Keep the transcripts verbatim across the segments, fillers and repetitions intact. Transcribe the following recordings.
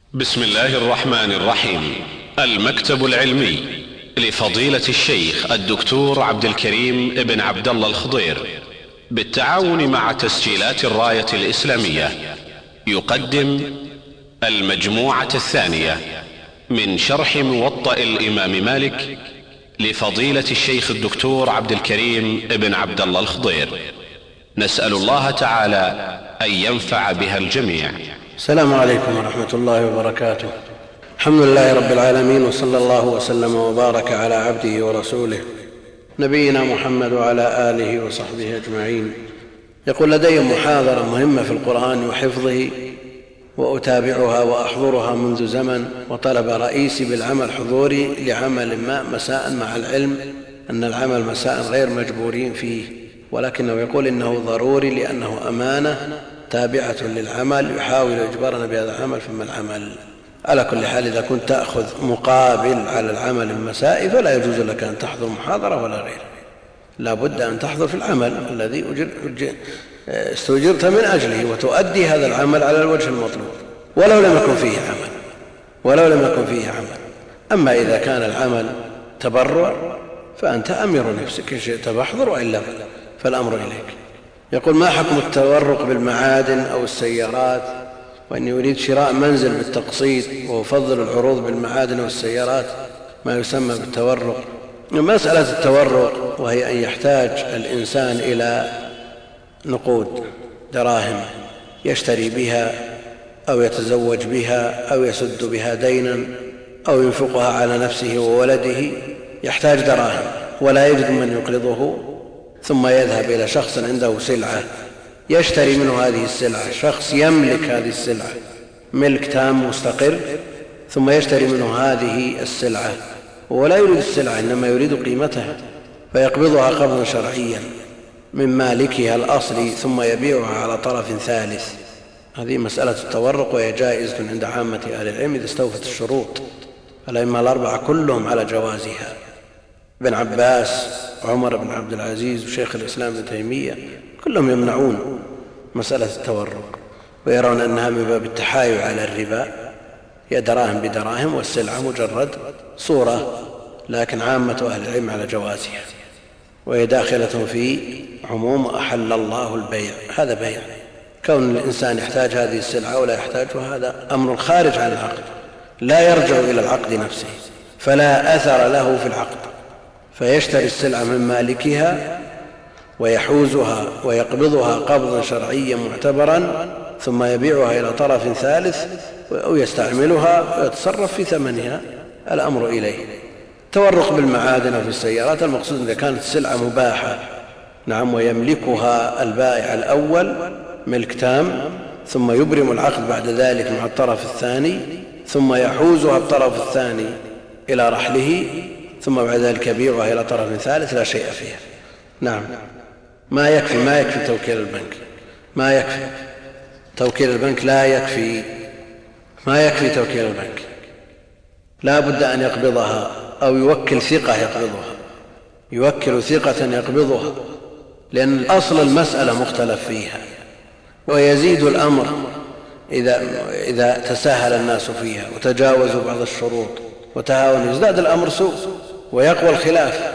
بسم الله الرحمن الرحيم. المكتب العلمي لفضيلة الشيخ الدكتور عبد الكريم ابن عبد الله الخضير بالتعاون مع تسجيلات الراية الإسلامية يقدم المجموعة الثانية من شرح موطأ الإمام مالك لفضيلة الشيخ الدكتور عبد الكريم ابن عبد الله الخضير. نسأل الله تعالى أن ينفع بها الجميع. السلام عليكم ورحمة الله وبركاته. الحمد لله رب العالمين، وصلى الله وسلم وبارك على عبده ورسوله نبينا محمد وعلى آله وصحبه أجمعين. يقول: لدي محاضرة مهمة في القرآن وحفظه وأتابعها وأحضرها منذ زمن، وطلب رئيسي بالعمل حضوري لعمل ما مساء، مع العلم أن العمل مساء غير مجبورين فيه، ولكنه يقول إنه ضروري لأنه أمانة تابعة للعمل، يحاول إجبارنا بهذا العمل ثم العمل. على كل حال، إذا كنت تأخذ مقابل على العمل المسائي فلا يجوز لك أن تحضر محاضرة ولا غيره، لا بد أن تحضر في العمل الذي استؤجرت من أجله وتؤدي هذا العمل على الوجه المطلوب، ولو لم يكن فيه عمل ولو لم يكن فيه عمل. أما إذا كان العمل تبرع فأنت أمير نفسك، إن شئت فاحضر وإلا فالأمر إليك. يقول: ما حكم التورق بالمعادن أو السيارات، وإني أريد شراء منزل بالتقسيط وأفضل العروض بالمعادن والسيارات ما يسمى بالتورق. مسألة التورق وهي أن يحتاج الإنسان إلى نقود دراهم يشتري بها أو يتزوج بها أو يسد بها دينا أو ينفقها على نفسه وولده، يحتاج دراهم ولا يجد من يقرضه، ثم يذهب إلى شخص عنده سلعة يشتري منه هذه السلعة، شخص يملك هذه السلعة ملك تام مستقر، ثم يشتري منه هذه السلعة ولا يريد السلعة إنما يريد قيمتها، فيقبضها قبضا شرعيا من مالكها الأصلي ثم يبيعها على طرف ثالث. هذه مسألة التورق، وهي جائزة عند عامة أهل العلم إذا استوفت الشروط. الأئمة الأربعة كلهم على جوازها، ابن عباس وعمر بن عبد العزيز وشيخ الإسلام ابن تيمية كلهم يمنعون مسألة التورق، ويرون أنها من باب التحايل على الربا، هي دراهم بدراهم والسلعة مجرد صورة، لكن عامة أهل العلم على جوازها، وهي داخلة في عموم أحل الله البيع. هذا بيع، كون الإنسان يحتاج هذه السلعة ولا يحتاجها هذا أمر خارج عن العقد، لا يرجع إلى العقد نفسه، فلا أثر له في العقد، فيشتري السلعة من مالكها ويحوزها ويقبضها قبضا شرعيا معتبرا، ثم يبيعها إلى طرف ثالث أو يستعملها ويتصرف في ثمنها، الأمر إليه. تورق بالمعادن وفي السيارات المقصود إذا كانت السلعة مباحة، نعم، ويملكها البائع الأول ملك تام، ثم يبرم العقد بعد ذلك مع الطرف الثاني، ثم يحوزها الطرف الثاني إلى رحله، ثم بعد ذلك يبيعها إلى طرف ثالث، لا شيء فيها. نعم، ما يكفي ما يكفي توكيل البنك، ما يكفي توكيل البنك، لا يكفي ما يكفي توكيل البنك، لا بد أن يقبضها أو يوكل ثقة يقبضها، يوكل ثقة يقبضها، لأن أصل المسألة مختلف فيها، ويزيد الأمر إذا, إذا تساهل الناس فيها وتجاوزوا بعض الشروط وتهاونوا، يزداد الأمر سوء ويقوى الخلاف.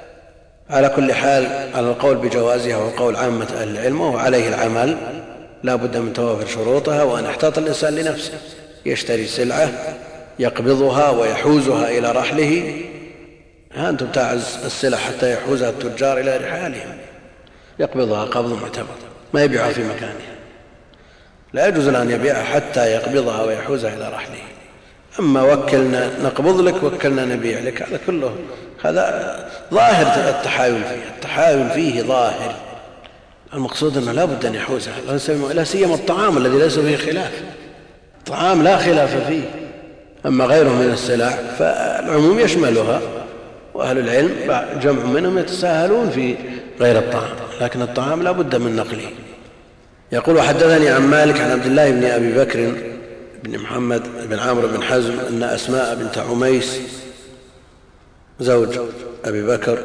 على كل حال، على القول بجوازها وقول عامة أهل العلم وعليه العمل، لا بد من توافر شروطها، وأن يحتاط الإنسان لنفسه، يشتري سلعة يقبضها ويحوزها إلى رحله. ها أنتم تعز السلع حتى يحوزها التجار إلى رحالهم، يقبضها قبض معتبر، ما يبيعها في مكانها، لا يجوز أن يبيعها حتى يقبضها ويحوزها إلى رحله. أما وكلنا نقبض لك وكلنا نبيع لك، هذا كله هذا ظاهر التحايل فيه، التحايل فيه ظاهر. المقصود أنه لا بد أن يحوزها، لا سيما الطعام الذي ليس فيه خلاف، الطعام لا خلاف فيه. أما غيره من السلع فالعموم يشملها، وأهل العلم جمع منهم يتساهلون في غير الطعام، لكن الطعام لا بد من نقله. يقول: وحدثني عن مالك عن عبد الله بن أبي بكر بن محمد بن عمرو بن حزم أن أسماء بنت عميس زوج أبي بكر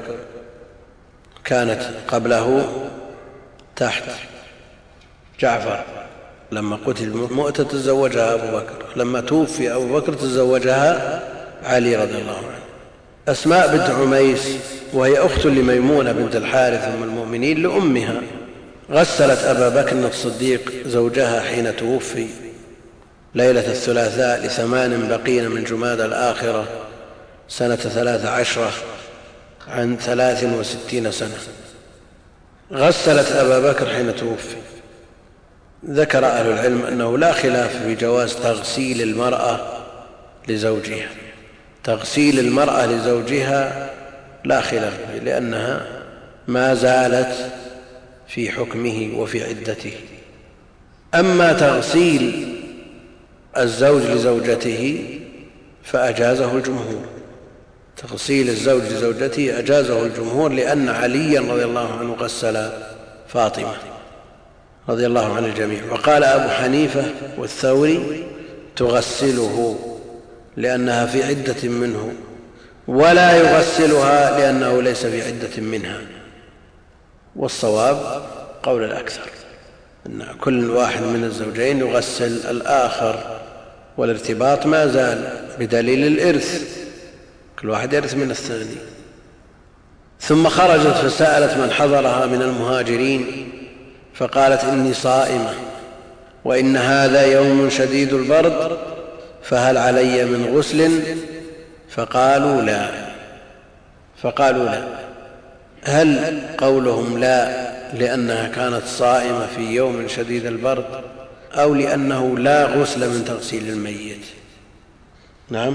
كانت قبله تحت جعفر لما قتل مؤتة تزوجها أبو بكر، لما توفي أبو بكر تزوجها علي رضي الله عنه. أسماء بنت عميس وهي أخت لميمونة بنت الحارث أم المؤمنين لأمها، غسلت أبا بكر الصديق زوجها حين توفي ليلة الثلاثاء لثمان بقين من جمادى الآخرة سنة ثلاث عشرة عن ثلاث وستين سنة. غسلت أبا بكر حين توفي. ذكر أهل العلم أنه لا خلاف في جواز تغسيل المرأة لزوجها، تغسيل المرأة لزوجها لا خلاف فيه، لأنها ما زالت في حكمه وفي عدته. أما تغسيل الزوج لزوجته فأجازه الجمهور، تغسيل الزوج لزوجته أجازه الجمهور، لأن عليا رضي الله عنه غسل فاطمة رضي الله عن الجميع. وقال أبو حنيفة والثوري تغسله لأنها في عدة منه، ولا يغسلها لأنه ليس في عدة منها. والصواب قول الأكثر أن كل واحد من الزوجين يغسل الآخر، والارتباط ما زال بدليل الإرث، كل واحد يرث من الثاني. ثم خرجت فسألت من حضرها من المهاجرين فقالت إني صائمة وإن هذا يوم شديد البرد فهل علي من غسل؟ فقالوا لا فقالوا لا هل قولهم لا لأنها كانت صائمة في يوم شديد البرد، أو لأنه لا غسل من تغسيل الميت؟ نعم،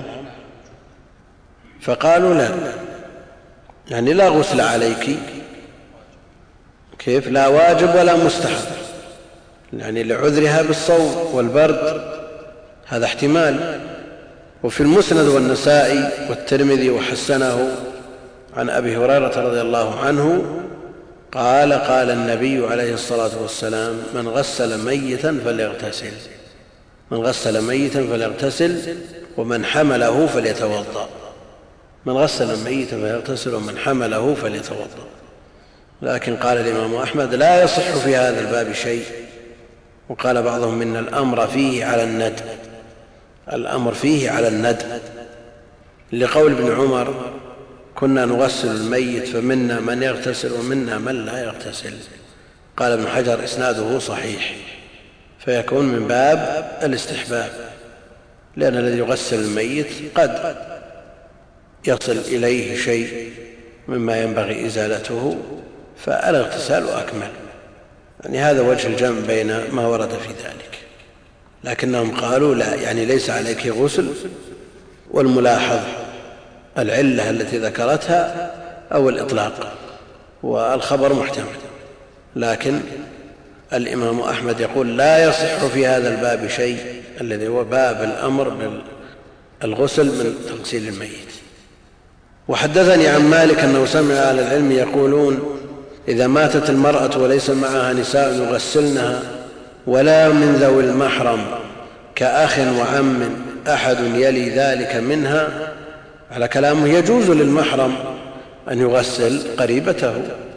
فقالوا لا، يعني لا غسل عليك. كيف؟ لا واجب ولا مستحب، يعني لعذرها بالصوم والبرد، هذا احتمال. وفي المسند والنسائي والترمذي وحسنه عن أبي هريرة رضي الله عنه قال قال النبي عليه الصلاة والسلام من غسل ميتا فليغتسل من غسل ميتا فليغتسل ومن حمله فليتوضأ من غسل ميتا فليغتسل ومن حمله فليتوضأ. لكن قال الإمام أحمد لا يصح في هذا الباب شيء، وقال بعضهم إن الأمر فيه على الندب الأمر فيه على الندب لقول ابن عمر كنا نغسل الميت فمنا من يغتسل ومنا من لا يغتسل. قال ابن حجر إسناده صحيح، فيكون من باب الاستحباب، لأن الذي يغسل الميت قد يصل إليه شيء مما ينبغي إزالته، فالاغتسال أكمل. يعني هذا وجه الجمع بين ما ورد في ذلك. لكنهم قالوا لا، يعني ليس عليك غسل، والملاحظ العلة التي ذكرتها أو الإطلاق، والخبر محتمل. لكن الإمام أحمد يقول لا يصح في هذا الباب شيء الذي هو باب الأمر بالغسل من تغسيل الميت. وحدثني عن مالك أنه سمع أهل العلم يقولون إذا ماتت المرأة وليس معها نساء يغسلنها ولا من ذوي المحرم كأخ وعم أحد يلي ذلك منها، على كلامه يجوز للمحرم أن يغسل قريبته،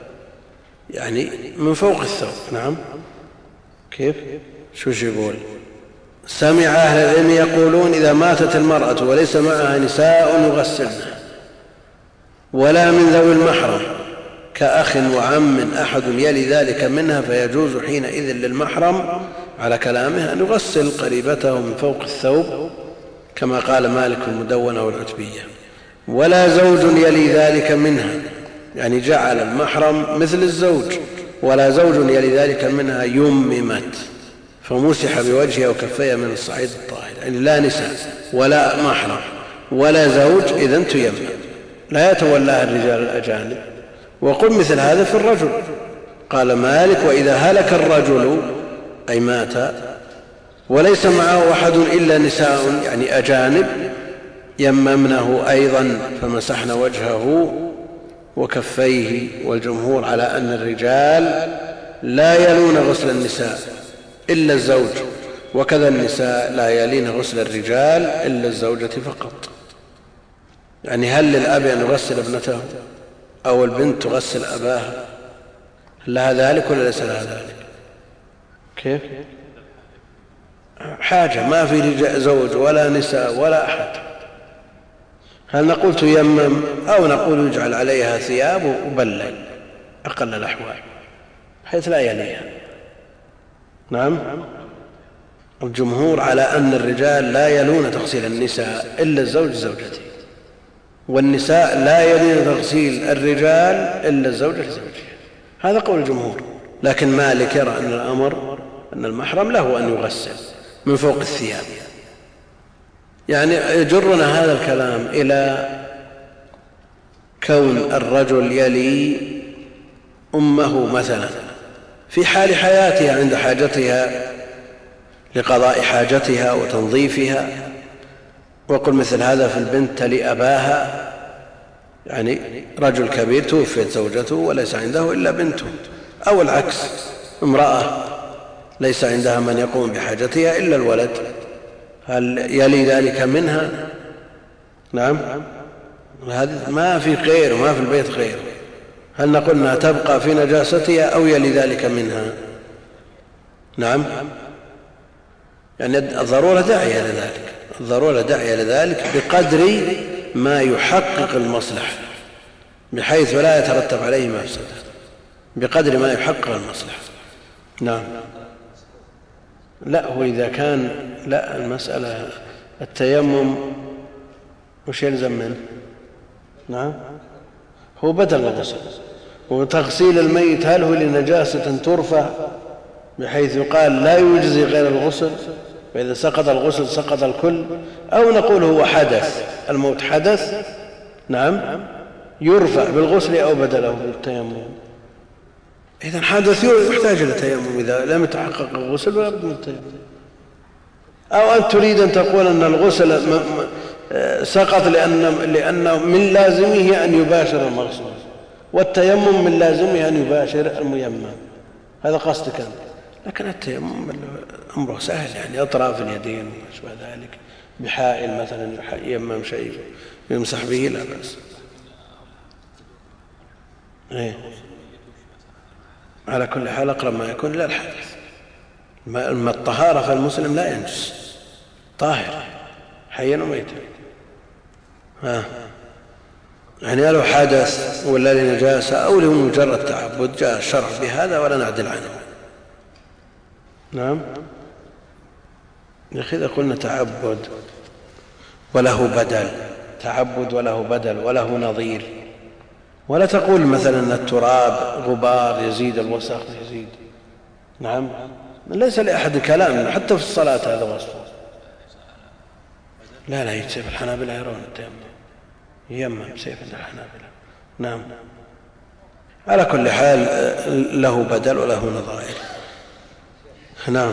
يعني من فوق الثوب. نعم، كيف؟ شو يقول؟ سمع أهل العلم يقولون إذا ماتت المرأة وليس معها نساء يغسلنها ولا من ذوي المحرم كأخ وعم أحد يلي ذلك منها، فيجوز حينئذ للمحرم على كلامه أن يغسل قريبته من فوق الثوب كما قال مالك في المدونة والعتبية. ولا زوج يلي ذلك منها، يعني جعل المحرم مثل الزوج، ولا زوج يلي ذلك منها يممت فمسح بوجهها وكفيها من الصعيد الطاهر، يعني لا نساء ولا محرم ولا زوج، إذن تيمم لا يتولاها الرجال الأجانب. وقل مثل هذا في الرجل. قال مالك وإذا هلك الرجل أي مات وليس معه أحد إلا نساء يعني أجانب يممنه أيضا فمسحن وجهه وكفيه. والجمهور على أن الرجال لا يلون غسل النساء إلا الزوج، وكذا النساء لا يلين غسل الرجال إلا الزوجة فقط. يعني هل للأب أن يغسل ابنته أو البنت تغسل أباها؟ لها ذلك ولا ليس لها ذلك؟ كيف؟ حاجة ما في زوج ولا نساء ولا أحد، هل نقول تيمم أو نقول يجعل عليها ثياب وبلل أقل الأحوال حيث لا يليها؟ نعم. الجمهور على أن الرجال لا يلون تغسيل النساء إلا الزوج زوجته، والنساء لا يلين تغسيل الرجال إلا الزوج لزوجها، هذا قول الجمهور. لكن مالك يرى أن الأمر أن المحرم له أن يغسل من فوق الثياب. يعني يجرنا هذا الكلام إلى كون الرجل يلي أمه مثلا في حال حياتها عند حاجتها لقضاء حاجتها وتنظيفها، وقل مثل هذا في البنت تلي أباها، يعني رجل كبير توفيت زوجته وليس عنده إلا بنته، أو العكس امرأة ليس عندها من يقوم بحاجتها إلا الولد، هل يلي ذلك منها؟ نعم. هذا ما في غير وما في البيت غير، هل نقول انها تبقى في نجاستها أو يلي ذلك منها؟ نعم. يعني الضرورة داعية لذلك، الضرورة داعية لذلك بقدر ما يحقق المصلحة بحيث لا يترتب عليه مفسدة، بقدر ما يحقق المصلحة. نعم. لا، هو إذا كان لا المسألة التيمم وش يلزم منه؟ نعم، هو بدل الغسل. وتغسيل الميت هل هو لنجاسة ترفع بحيث يقال لا يجزي غير الغسل، فإذا سقط الغسل سقط الكل، أو نقول هو حدث، الموت حدث نعم يرفع بالغسل أو بدله بالتيمم. إذن حدث يحتاج إلى تيمم إذا لم يتحقق الغسل ولا بد من التيمم. أو أن تريد أن تقول أن الغسل سقط لأن لأنه من لازمه أن يباشر المغسول، والتيمم من لازمه أن يباشر الميمم، هذا قصدك أنت. لكن التيمم أمره سهل، يعني أطراف اليدين وما أشبه ذلك بحائل مثلا يمم شيء يمسح به لا بأس. إيه؟ على كل حال أقرب ما يكون إلى الحدث. ما الطهارة فالمسلم لا ينجس، طاهر حيا وميتا. ها يعني لو حدث ولا لنجاسة أو لمجرد تعبد جاء الشرع بهذا ولا نعدل عنه. نعم. يا أخي إذا قلنا تعبد وله بدل، تعبد وله بدل وله نظير، ولا تقول مثلا أن التراب غبار يزيد الوسخ يزيد. نعم. ليس لأحد كلام حتى في الصلاة هذا وصفه. لا لا يجسف الحنابلة يرون التيمم يمم سيف عند الحنابلة. نعم. على كل حال له بدل وله نظائر. نعم.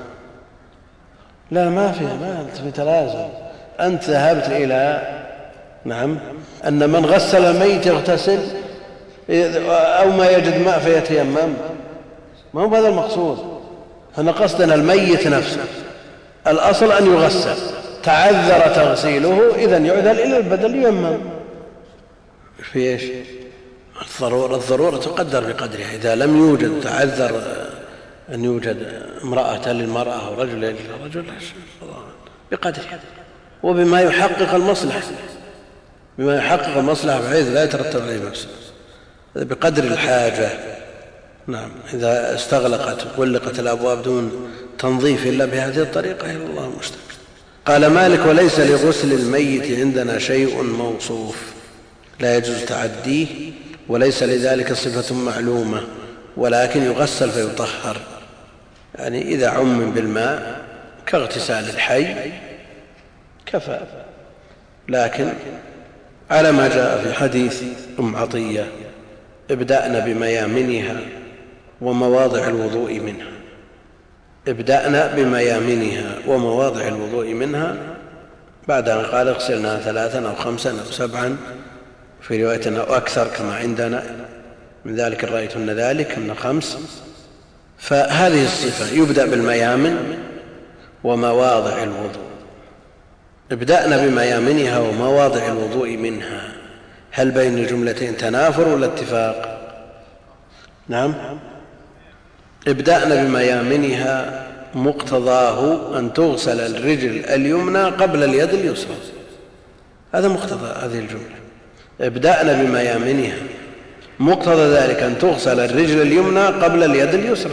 لا ما في ما في تلازم. أنت ذهبت إلى نعم أن من غسل الميت يغتسل أو ما يجد ماء فيتيمم، ما هو هذا المقصود. هنا قصدنا الميت نفسه، الأصل أن يغسل، تعذر تغسيله إذن يعدل إلى البدل يمم. في إيش؟ الضرورة الضرورة تقدر بقدرها. إذا لم يوجد تعذر أن يوجد امرأة للمرأة ورجل للرجل بقدرها وبما يحقق المصلحة، بما يحقق المصلحة بحيث لا يترتب عليه مفسدة بقدر الحاجة. نعم. إذا استغلقت وغلقت الأبواب دون تنظيف إلا بهذه الطريقة إلى الله المستعان. قال مالك: وليس لغسل الميت عندنا شيء موصوف لا يجوز تعديه، وليس لذلك صفة معلومة، ولكن يغسل فيطهر، يعني إذا عم بالماء كاغتسال الحي كفى. لكن على ما جاء في حديث أم عطية: ابدأنا بميامنها ومواضع الوضوء منها، ابدأنا بميامنها ومواضع الوضوء منها، بعد أن قال اغسلنا ثلاثا أو خمسا أو سبعا، في رواية أو أكثر كما عندنا، من ذلك رأيتن ذلك من خمس. فهذه الصفة يبدأ بالميامن ومواضع الوضوء. ابدأنا بميامنها ومواضع الوضوء منها، هل بين الجملتين تنافر ولا اتفاق؟ نعم. ابدأنا بميامنها مقتضاه أن تغسل الرجل اليمنى قبل اليد اليسرى. هذا مقتضى هذه الجملة. ابدأنا بميامنها، مقتضى ذلك أن تغسل الرجل اليمنى قبل اليد اليسرى.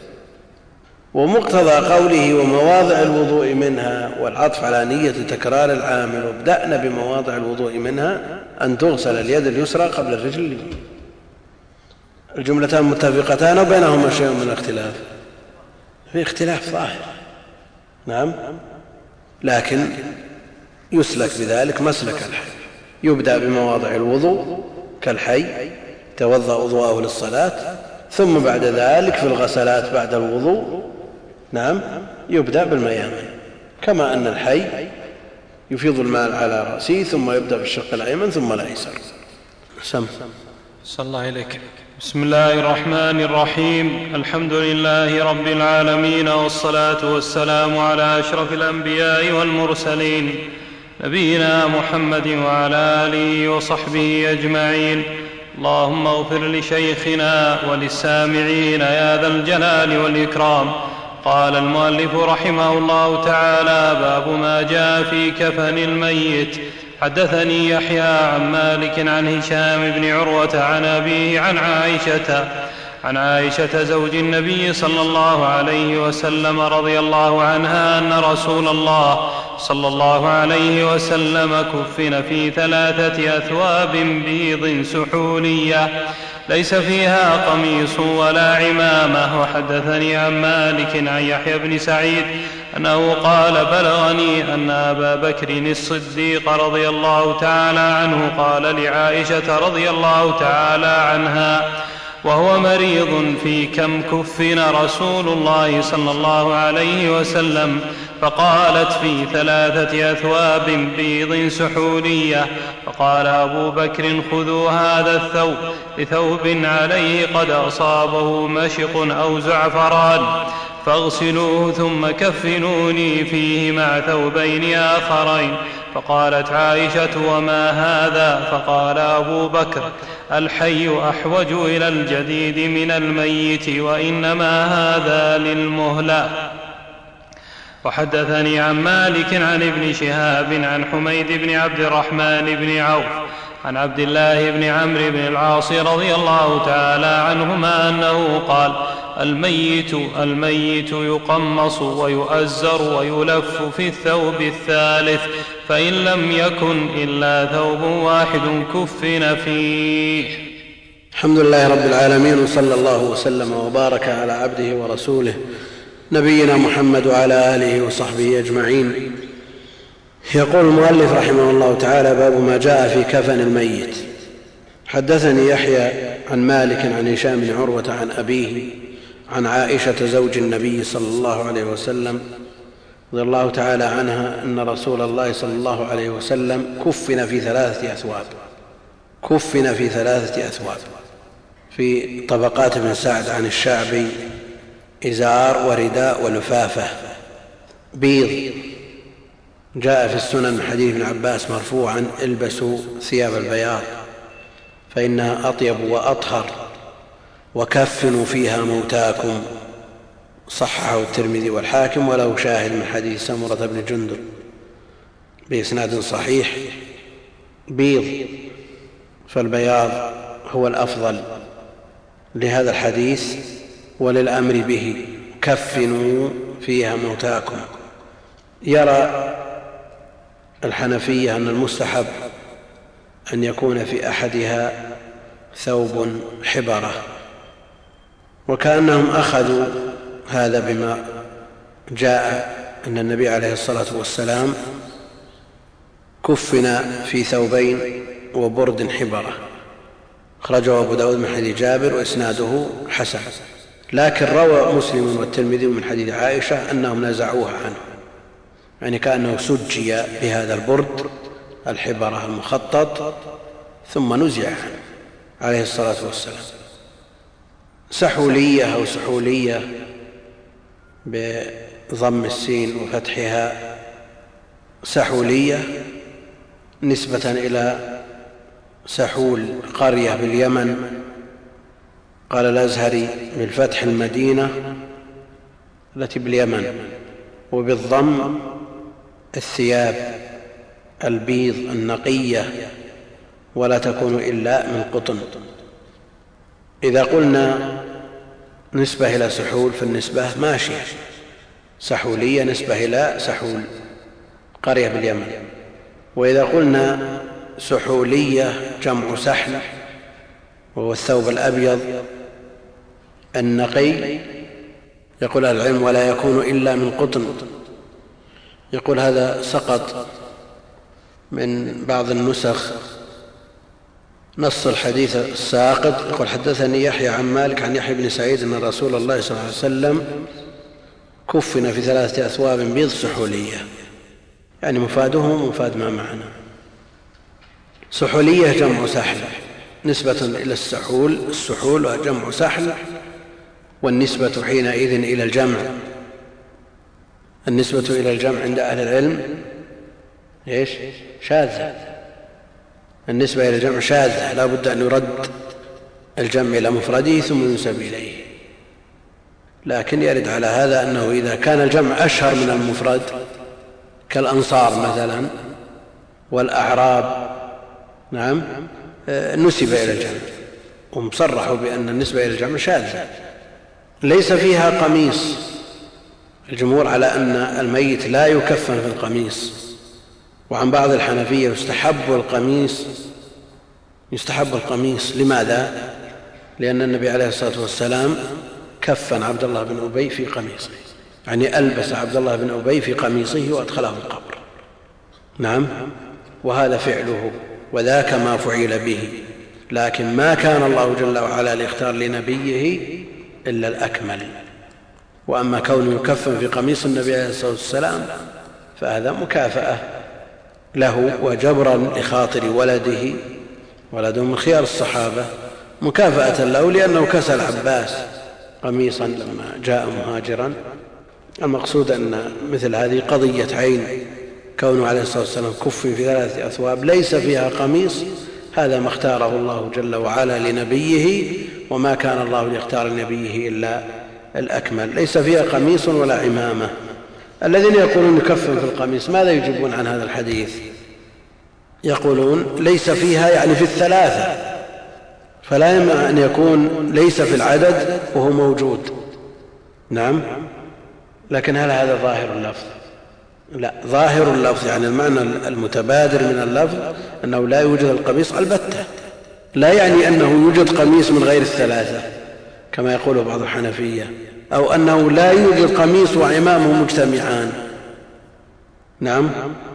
ومقتضى قوله ومواضع الوضوء منها والعطف على نية تكرار العامل وابدأنا بمواضع الوضوء منها أن تغسل اليد اليسرى قبل الرجل اليمنى. الجملتان متفقتان وبينهما شيء من الاختلاف، في اختلاف ظاهر. نعم، لكن يسلك بذلك مسلك الحي، يبدأ بمواضع الوضوء كالحي توضأ وضوءه للصلاة، ثم بعد ذلك في الغسلات بعد الوضوء نعم يبدأ بالميامن، كما أن الحي يفيض الماء على رأسه ثم يبدأ بالشق الأيمن ثم الأيسر. سم صلى الله إليك. بسم الله الرحمن الرحيم. الحمد لله رب العالمين، والصلاة والسلام على أشرف الأنبياء والمرسلين نبينا محمد وعلى آله وصحبه أجمعين. اللهم اغفر لشيخنا وللسامعين يا ذا الجلال والإكرام. قال المؤلف رحمه الله تعالى: باب ما جاء في كفن الميت. حدثني يحيى عن مالك عن هشام بن عروة عن أبيه عن عائشة عن عائشة زوج النبي صلى الله عليه وسلم رضي الله عنها أن رسول الله صلى الله عليه وسلم كفن في ثلاثة أثواب بيض سحولية ليس فيها قميص ولا عمامة. وحدثني عن مالك عن يحيى بن سعيد أنه قال: بلغني أن أبا بكر الصديق رضي الله تعالى عنه قال لعائشة رضي الله تعالى عنها وهو مريض: في كم كفن رسول الله صلى الله عليه وسلم؟ فقالت: في ثلاثة أثواب بيض سحولية. فقال أبو بكر: خذوا هذا الثوب لثوب عليه قد أصابه مشق أو زعفران فاغسلوه ثم كفنوني فيه مع ثوبين آخرين. فقالت عائشة: وما هذا؟ فقال أبو بكر: الحي أحوج إلى الجديد من الميت، وإنما هذا للمهلة. وحدثني عن مالك عن ابن شهاب عن حميد بن عبد الرحمن بن عوف عن عبد الله بن عمرو بن العاص رضي الله تعالى عنهما أنه قال: الميت الميت يقمص ويؤزر ويلف في الثوب الثالث، فإن لم يكن إلا ثوب واحد كفن فيه. الحمد لله رب العالمين، وصلى الله وسلم وبارك على عبده ورسوله نبينا محمد وعلى آله وصحبه أجمعين. يقول المؤلف رحمه الله تعالى: باب ما جاء في كفن الميت. حدثني يحيى عن مالك عن هشام بن عروة عن أبيه عن عائشة زوج النبي صلى الله عليه وسلم رضي الله تعالى عنها أن رسول الله صلى الله عليه وسلم كفن في ثلاثة أثواب كفن في ثلاثة أثواب في طبقات ابن سعد عن الشعبي: إزار ورداء ولفافة بيض. جاء في السنن من حديث ابن عباس مرفوعا: البسوا ثياب البياض فإنها أطيب وأطهر، وكفنوا فيها موتاكم. صححه الترمذي والحاكم، وله شاهد من حديث سمرة بن جندب بإسناد صحيح. بيض، فالبياض هو الأفضل لهذا الحديث وللأمر به: كفنوا فيها موتاكم. يرى الحنفية أن المستحب أن يكون في أحدها ثوب حبرة، وكأنهم أخذوا هذا بما جاء أن النبي عليه الصلاة والسلام كفن في ثوبين وبرد حبرة. أخرجه أبو داود من حديث جابر وإسناده حسن، لكن روى مسلم والترمذي من حديث عائشة أنهم نزعوها عنه، يعني كأنه سجي بهذا البرد الحبرة المخطط ثم نزع عنه عليه الصلاة والسلام. سحولية أو سحولية بضم السين وفتحها، سحولية نسبة إلى سحول قرية باليمن. قال الأزهري: بالفتح المدينة التي باليمن، وبالضم الثياب البيض النقية ولا تكون إلا من قطن. إذا قلنا نسبة إلى سحول فالنسبة ماشية، سحولية نسبة إلى سحول قرية باليمن. وإذا قلنا سحولية جمع سحل وهو الثوب الأبيض النقي، يقول أهل العلم ولا يكون إلا من قطن. يقول هذا سقط من بعض النسخ نص الحديث الساقط. يقول حدثني يحيى عن مالك عن يحيى بن سعيد أن رسول الله صلى الله عليه وسلم كفن في ثلاثة أثواب بيض سحولية، يعني مفاده مفاد ما معنا. سحولية جمع سحل نسبة إلى السحول، السحول وجمع سحل، والنسبة حينئذ إلى الجمع. النسبة إلى الجمع عند أهل العلم إيش؟ شاذة. النسبة إلى الجمع شاذة، لا بد أن يرد الجمع إلى مفرده ثم ينسب إليه. لكن يرد على هذا أنه إذا كان الجمع أشهر من المفرد كالأنصار مثلا والأعراب، نعم، نسب إلى الجمع، ومصرحوا بأن النسبة إلى الجمع شاذة ليس فيها قميص. الجمهور على أن الميت لا يكفن في القميص، وعن بعض الحنفية يستحب القميص يستحب القميص لماذا؟ لأن النبي عليه الصلاة والسلام كفن عبد الله بن أبي في قميصه، يعني ألبس عبد الله بن أبي في قميصه وأدخله القبر. نعم، وهذا فعله وذاك ما فعل به، لكن ما كان الله جل وعلا ليختار لنبيه إلا الأكمل. وأما كونه يكفن في قميص النبي عليه الصلاة والسلام فهذا مكافأة له وجبرا لخاطر ولده، ولده من خيار الصحابة، مكافأة له لأنه كسى العباس قميصا لما جاء مهاجرا. المقصود أن مثل هذه قضية عين، كونه عليه الصلاة والسلام كفن في ثلاثة أثواب ليس فيها قميص، هذا ما اختاره الله جل وعلا لنبيه، وما كان الله ليختار لنبيه إلا الأكمل. ليس فيها قميص ولا عمامة. الذين يقولون يكفن في القميص ماذا يجيبون عن هذا الحديث؟ يقولون ليس فيها يعني في الثلاثة، فلا يمنع أن يكون ليس في العدد وهو موجود. نعم، لكن هل هذا ظاهر اللفظ؟ لا، ظاهر اللفظ يعني المعنى المتبادر من اللفظ أنه لا يوجد القميص البتة، لا يعني أنه يوجد قميص من غير الثلاثة كما يقول بعض الحنفية، أو أنه لا يوجد قميص وعمامه مجتمعان. نعم،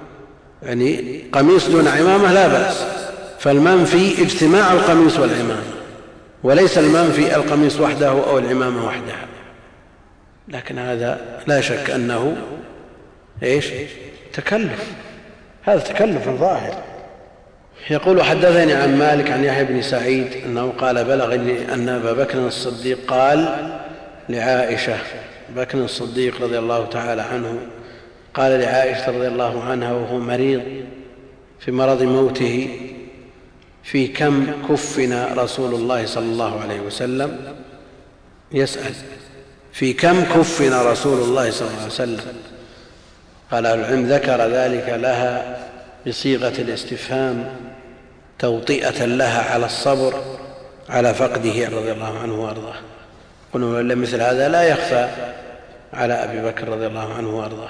يعني قميص دون عمامة لا بأس، فالمنفي اجتماع القميص والعمامة، وليس المنفي القميص وحده أو العمامة وحدها. لكن هذا لا شك أنه إيش؟ تكلف، هذا تكلف ظاهر. يقول حدثني عن مالك عن يحيى بن سعيد أنه قال بلغني أن أبا بكر الصديق قال لعائشة، بكر الصديق رضي الله تعالى عنه قال لعائشة رضي الله عنها وهو مريض في مرض موته: في كم كفن رسول الله صلى الله عليه وسلم؟ يسأل في كم كفن رسول الله صلى الله عليه وسلم؟ قال أهل العلم ذكر ذلك لها بصيغة الاستفهام توطئة لها على الصبر على فقده رضي الله عنه وارضاه. قلنا مثل هذا لا يخفى على أبي بكر رضي الله عنه وارضاه.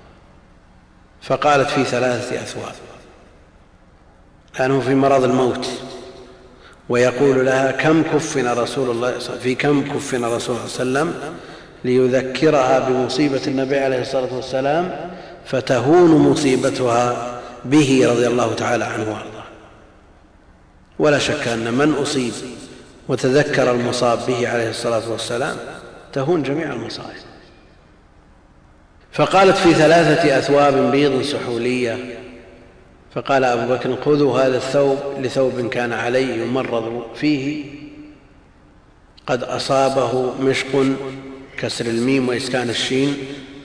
فقالت في ثلاثة أثواب، كانوا في مرض الموت، ويقول لها كم كفن رسول الله في كم كفن رسول الله صلى الله عليه وسلم ليذكرها بمصيبة النبي عليه الصلاة والسلام فتهون مصيبتها به رضي الله تعالى عنه وارضاه. ولا شك أن من أصيب وتذكر المصاب به عليه الصلاة والسلام تهون جميع المصائب. فقالت في ثلاثة أثواب بيض سحولية. فقال أبو بكر خذوا هذا الثوب لثوب كان عليه يمرض فيه قد أصابه مشق، كسر الميم وإسكان الشين،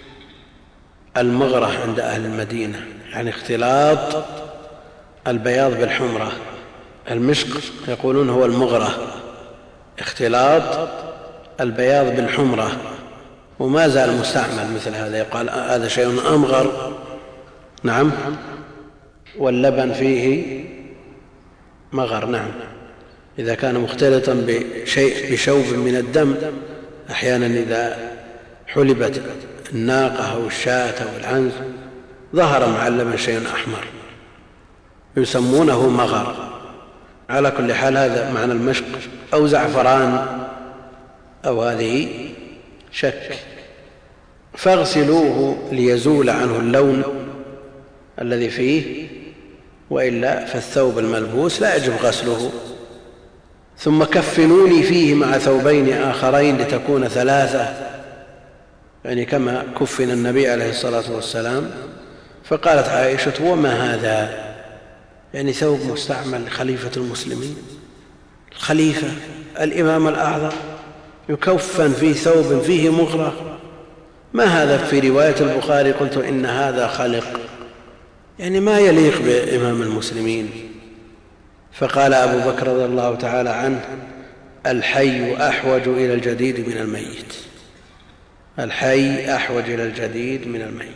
المغرة عند أهل المدينة، يعني اختلاط البياض بالحمرة. المشق يقولون هو المغرة، اختلاط البياض بالحمرة، وما زال مستعمل مثل هذا، يقال هذا شيء أمغر. نعم. واللبن فيه مغر. نعم. إذا كان مختلطا بشيء بشوب من الدم، أحيانا إذا حلبت الناقة أو الشاة أو العنز ظهر مع اللبن شيء أحمر يسمونه مغر. على كل حال هذا معنى المشق أو زعفران أو هذه شك. فاغسلوه ليزول عنه اللون الذي فيه، وإلا فالثوب الملبوس لا يجب غسله. ثم كفنوني فيه مع ثوبين آخرين لتكون ثلاثة، يعني كما كفن النبي عليه الصلاة والسلام. فقالت عائشة: وما هذا؟ يعني ثوب مستعمل لخليفة المسلمين، الخليفة الإمام الأعظم يكفن في ثوب فيه مغرة، ما هذا؟ في رواية البخاري: قلت إن هذا خلق، يعني ما يليق بإمام المسلمين. فقال أبو بكر رضي الله تعالى عنه: الحي أحوج إلى الجديد من الميت، الحي أحوج إلى الجديد من الميت.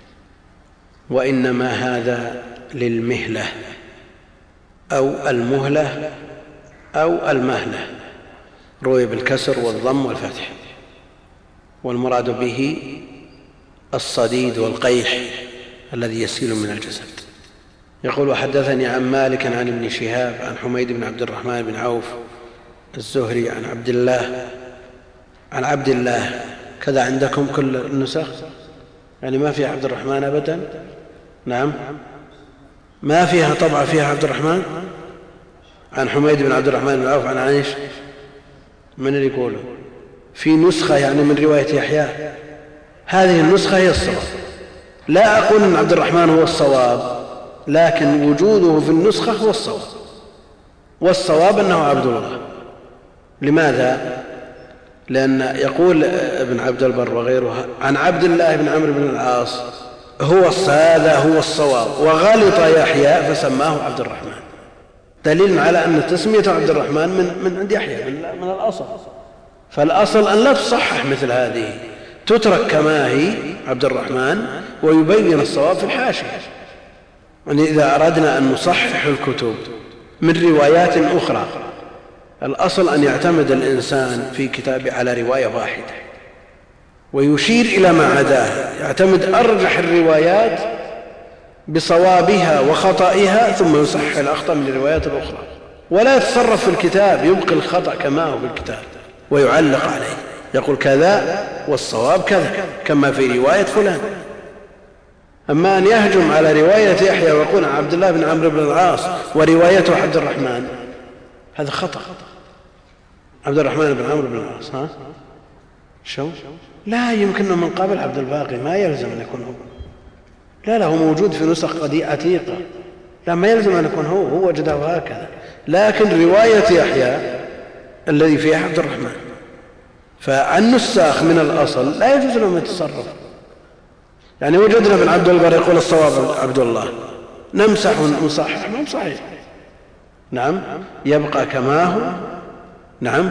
وإنما هذا للمهلة أو المهلة أو المهلة، روي بالكسر والضم والفتح، والمراد به الصديد والقيح الذي يسيل من الجسد. يقول: وحدثني عن مالك عن ابن شهاب عن حميد بن عبد الرحمن بن عوف الزهري عن عبد الله عن عبد الله كذا عندكم كل النسخ، يعني ما فيها عبد الرحمن أبدا. نعم، ما فيها طبعا فيها عبد الرحمن. عن حميد بن عبد الرحمن بن عوف عن عائش. من اللي يقوله في نسخة يعني من رواية يحيى؟ هذه النسخة هي الصواب. لا أقول أن عبد الرحمن هو الصواب، لكن وجوده في النسخة هو الصواب، والصواب أنه عبد الله. لماذا؟ لأن يقول ابن عبد البر وغيره عن عبد الله بن عمرو بن العاص: هو هذا هو الصواب، وغلط يحيى فسماه عبد الرحمن، دليل على أن تسمية عبد الرحمن من, من عند يحيى من الأصل. فالأصل أن لا تصحح مثل هذه، تترك كما هي عبد الرحمن، ويبين الصواب في الحاشية. يعني إذا أردنا أن نصحح الكتب من روايات أخرى، الأصل أن يعتمد الإنسان في كتابه على رواية واحدة ويشير إلى ما عداها، يعتمد أرجح الروايات بصوابها وخطئها، ثم يصحح الأخطأ من الروايات الأخرى، ولا يتصرف في الكتاب يبقي الخطأ كما هو في الكتاب ويعلق عليه، يقول كذا والصواب كذا كما في رواية فلان. أما أن يهجم على رواية يحيى ويقول عبد الله بن عمرو بن العاص وروايته عبد الرحمن، هذا خطأ. عبد الرحمن بن عمرو بن العاص ها شو لا يمكنه من قبل عبد الباقي، ما يلزم أن يكون هو. لا لا، هو موجود في نسخ قديمة عتيقة، لا ما يلزم أن يكون هو، هو وجده هكذا. لكن رواية يحيى الذي فيها عبد الرحمن، فالنساخ من الأصل لا يجوز لهم يتصرف. يعني وجدنا ابن عبد البر يقول الصواب عبد الله، نمسح ونصحح ما صحيح. نعم، يبقى كما هو. نعم،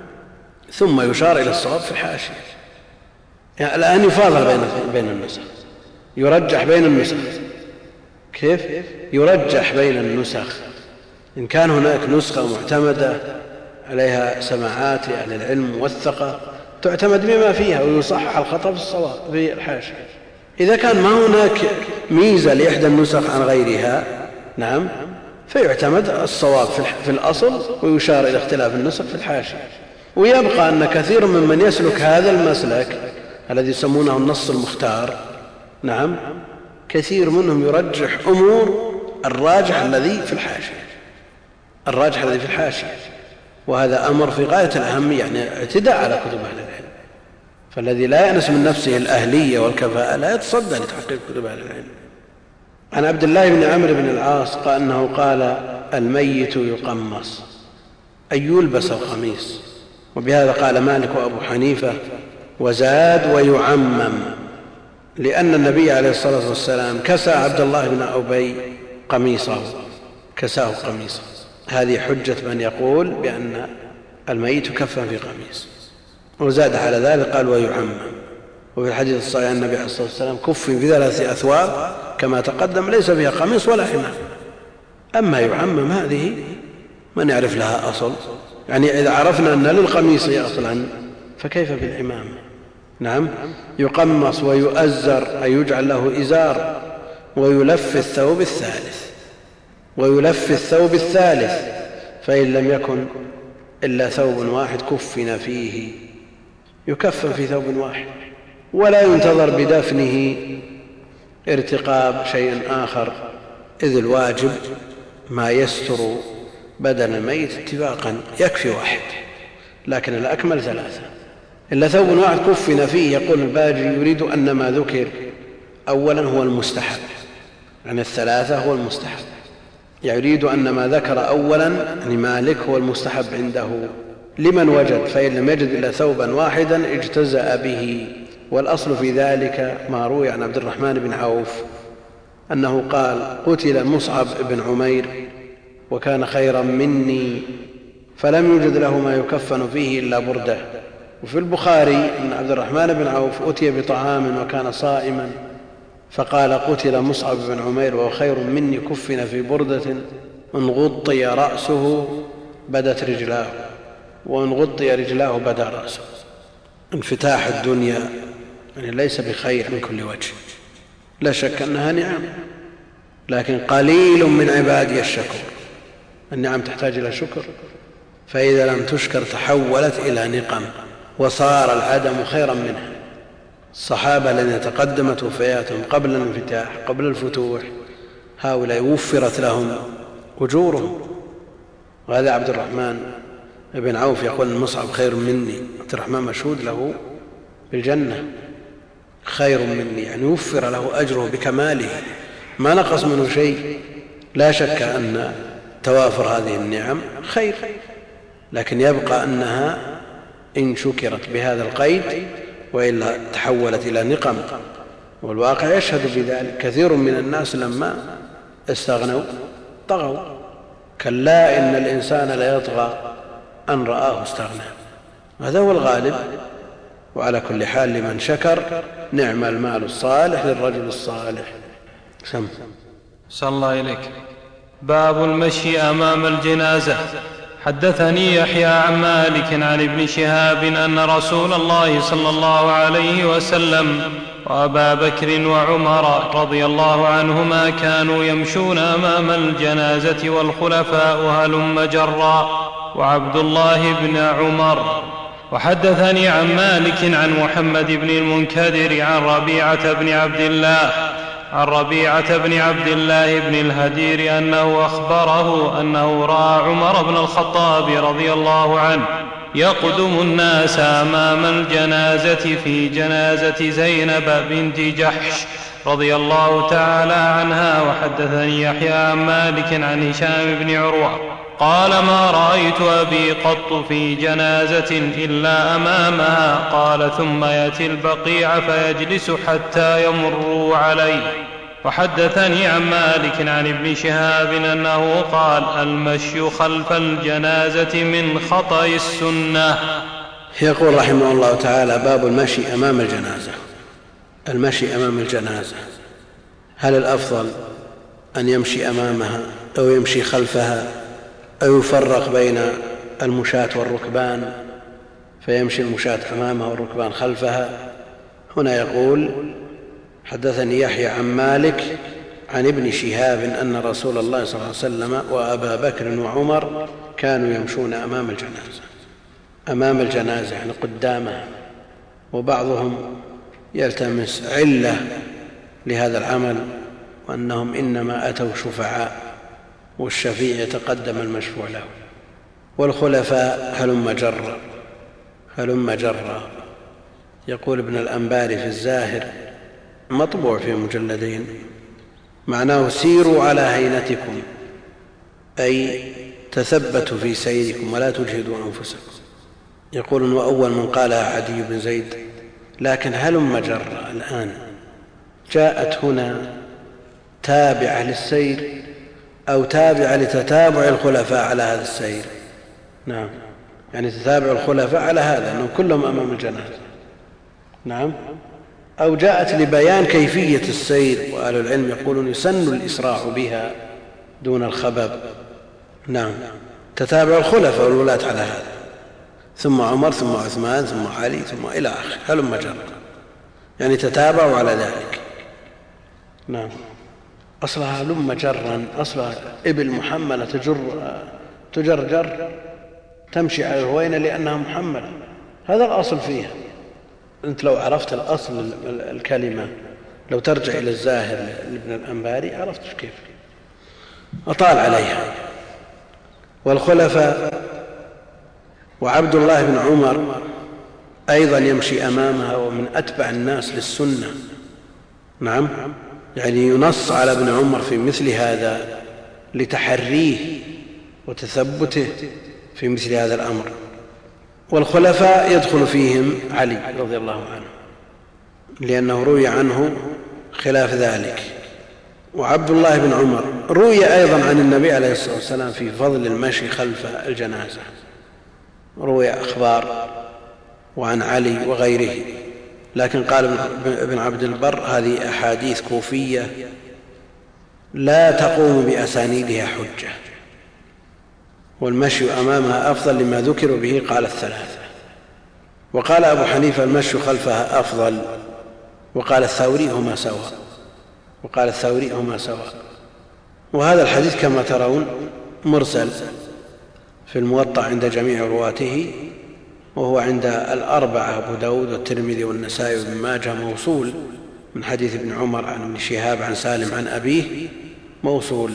ثم يشار إلى الصواب في الحاشية. يعني الآن يفاضل بين بين النسخ، يرجح بين النسخ. كيف يرجح بين النسخ؟ إن كان هناك نسخة معتمدة عليها سماعات لأهل العلم موثقة تعتمد بما فيها ويصحح الخطأ في الصواب في الحاشية. إذا كان ما هناك ميزة لإحدى النسخ عن غيرها، نعم، فيعتمد الصواب في الأصل ويشار إلى اختلاف النسخ في الحاشية. ويبقى أن كثير ممن يسلك هذا المسلك الذي يسمونه النص المختار، نعم، كثير منهم يرجح أمور الراجح الذي في الحاشية، الراجح الذي في الحاشية، وهذا أمر في غاية الأهمية، يعني اعتداء على كتب أهل العلم. فالذي لا يأنس من نفسه الأهلية والكفاءة لا يتصدى لتحقيق كتب أهل العلم. عن عبد الله بن عمرو بن العاص قال أنه قال: الميت يقمص، أي يلبس القميص. وبهذا قال مالك وأبو حنيفة، وزاد ويعمم، لأن النبي عليه الصلاة والسلام كسى عبد الله بن أبي قميصه، كساه قميصه. هذه حجة من يقول بأن الميت كفن في قميص. وزاد على ذلك قال: ويعمم. وفي الحديث الصحيح النبي عليه الصلاة والسلام كف في ثلاث أثواب كما تقدم ليس فيها قميص ولا عمامة. أما يعمم هذه من يعرف لها أصل، يعني إذا عرفنا أن للقميص أصلا فكيف بالعمامة؟ نعم، يقمص ويؤزر أي يجعل له إزار ويلف الثوب الثالث ويلف الثوب الثالث فإن لم يكن إلا ثوب واحد كفن فيه يكفن في ثوب واحد، ولا ينتظر بدفنه ارتقاب شيء آخر، إذ الواجب ما يستر بدن الميت اتفاقا يكفي واحد، لكن الأكمل ثلاثة. إلا ثوب واحد كفن فيه. يقول الباجي يريد أن ما ذكر أولا هو المستحب، يعني الثلاثة هو المستحب، يريد أن ما ذكر أولا يعني مالك هو المستحب عنده لمن وجد، فإن لم يجد إلا ثوبا واحدا اجتزأ به. والأصل في ذلك ما روي عن عبد الرحمن بن عوف أنه قال قتل مصعب بن عمير وكان خيرا مني فلم يوجد له ما يكفن فيه إلا بردة. وفي البخاري أن عبد الرحمن بن عوف أتي بطعام وكان صائما فقال قتل مصعب بن عمير وهو خير مني كفن في بردة ان غطي رأسه بدت رجلاه وان غطي رجلاه بدا رأسه. انفتاح الدنيا يعني ليس بخير من كل وجه، لا شك أنها نعم، لكن قليل من عبادي الشكور. النعم تحتاج إلى شكر، فإذا لم تشكر تحولت إلى نقم وصار العدم خيرا منها. الصحابة الذين تقدمت وفياتهم قبل الانفتاح قبل الفتوح هؤلاء وفرت لهم أجورهم. وهذا عبد الرحمن بن عوف يقول المصعب خير مني، عبد الرحمن مشهود له بالجنة خير مني، يعني وفر له أجره بكماله ما نقص منه شيء. لا شك أن توافر هذه النعم خير، لكن يبقى أنها إن شكرت بهذا القيد وإلا تحولت إلى نقم، والواقع يشهد بذلك. كثير من الناس لما استغنوا طغوا، كلا إن الإنسان ليطغى أن رآه استغنى، هذا هو الغالب. وعلى كل حال لمن شكر نعم المال الصالح للرجل الصالح. سم صلى الله إليك. باب المشي أمام الجنازة. حدثني يحيى عن مالك عن ابن شهاب أن رسول الله صلى الله عليه وسلم وأبا بكر وعمر رضي الله عنهما كانوا يمشون أمام الجنازة والخلفاء هلم جرا وعبد الله بن عمر. وحدثني عن مالك عن محمد بن المنكدر عن ربيعة بن عبد الله عن ربيعة بن عبد الله بن الهدير أنه أخبره أنه رأى عمر بن الخطاب رضي الله عنه يقدم الناس أمام الجنازة في جنازة زينب بنت جحش رضي الله تعالى عنها. وحدثني يحيى عن مالك عن هشام بن عروة قال ما رأيت أبي قط في جنازة إلا أمامها. قال ثم يأتي البقيع فيجلس حتى يمروا عليه. وحدثني عن مالك عن ابن شهاب أنه قال المشي خلف الجنازة من خطأ السنة. يقول رحمه الله تعالى باب المشي أمام الجنازة. المشي أمام الجنازة هل الأفضل أن يمشي أمامها أو يمشي خلفها أو يفرق بين المشاة والركبان فيمشي المشاة أمامها والركبان خلفها؟ هنا يقول حدثني يحيى عن مالك عن ابن شهاب أن رسول الله صلى الله عليه وسلم وأبا بكر وعمر كانوا يمشون أمام الجنازة. أمام الجنازة يعني قدامها، وبعضهم يلتمس علة لهذا العمل وأنهم إنما أتوا شفعاء والشفيع يتقدم المشفوع له. والخلفاء هلم جرا هلم جرا. يقول ابن الأنباري في الزاهر مطبوع في مجلدين معناه سيروا على هينتكم أي تثبتوا في سيركم ولا تجهدوا أنفسكم. يقول وأول من قالها عدي بن زيد. لكن هلم جرا الآن جاءت هنا تابعة للسير أو تابعة لتتابع الخلفاء على هذا السير؟ نعم، يعني تتابع الخلفاء على هذا أنهم كلهم أمام الجنازة. نعم، أو جاءت لبيان كيفية السير، وأهل العلم يقولون يسن الإسراع بها دون الخبب. نعم. تتابع الخلفاء والولاة على هذا، ثم عمر ثم عثمان ثم علي ثم إلى آخره، هلم جرا، يعني تتابعوا على ذلك. نعم. أصلها لم جرا، أصلها إبل محملة تجر تجرجر تمشي على الهوينة لأنها محملة، هذا الأصل فيها. أنت لو عرفت الأصل الكلمة، لو ترجع إلى الزاهر لابن الأنباري عرفت كيف أطال عليها. والخلفاء وعبد الله بن عمر أيضا يمشي أمامها، ومن أتبع الناس للسنة. نعم، يعني ينص على ابن عمر في مثل هذا لتحريه وتثبته في مثل هذا الأمر. والخلفاء يدخل فيهم علي رضي الله عنه، لأنه روي عنه خلاف ذلك. وعبد الله بن عمر روي أيضا عن النبي عليه الصلاة والسلام في فضل المشي خلف الجنازة، روي أخبار وعن علي وغيره، لكن قال ابن عبد البر هذه أحاديث كوفية لا تقوم بأسانيدها حجة، والمشي أمامها أفضل لما ذكر به قال الثلاثة. وقال أبو حنيفة المشي خلفها أفضل، وقال الثوري هما سواء، وقال الثوري هما سواء. وهذا الحديث كما ترون مرسل في الموطأ عند جميع رواته، وهو عند الأربعة أبو داود والترمذي والنسائي وابن ماجه موصول من حديث ابن عمر عن ابن شهاب عن سالم عن أبيه موصول.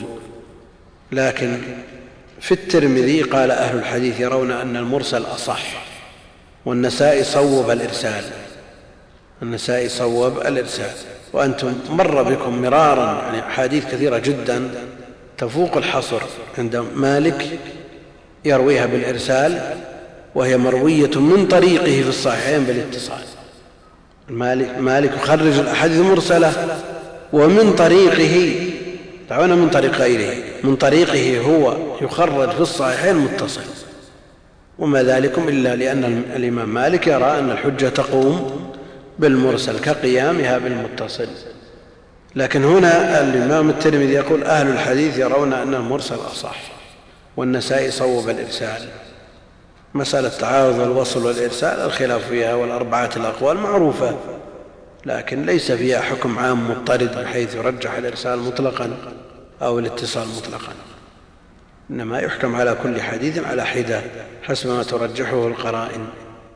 لكن في الترمذي قال أهل الحديث يرون أن المرسل أصح، والنسائي صوب الإرسال، النسائي صوب الإرسال. وأنتم مر بكم مرارا يعني أحاديث كثيرة جدا تفوق الحصر عند مالك يرويها بالإرسال، وهي مروية من طريقه في الصحيحين بالاتصال. مالك, مالك يخرج الأحاديث المرسلة ومن طريقه، دعونا من طريق غيره، من طريقه هو يخرج في الصحيحين متصل. وما ذلكم إلا لأن الإمام مالك يرى أن الحجة تقوم بالمرسل كقيامها بالمتصل. لكن هنا الإمام الترمذي يقول أهل الحديث يرون أن المرسل أصح، والنسائي صوب الإرسال. مسألة تعارض الوصل والإرسال الخلاف فيها، والأربعة الأقوال معروفة، لكن ليس فيها حكم عام مضطرد بحيث يرجح الإرسال مطلقا أو الاتصال مطلقا، إنما يحكم على كل حديث على حدة حسب ما ترجحه القرائن.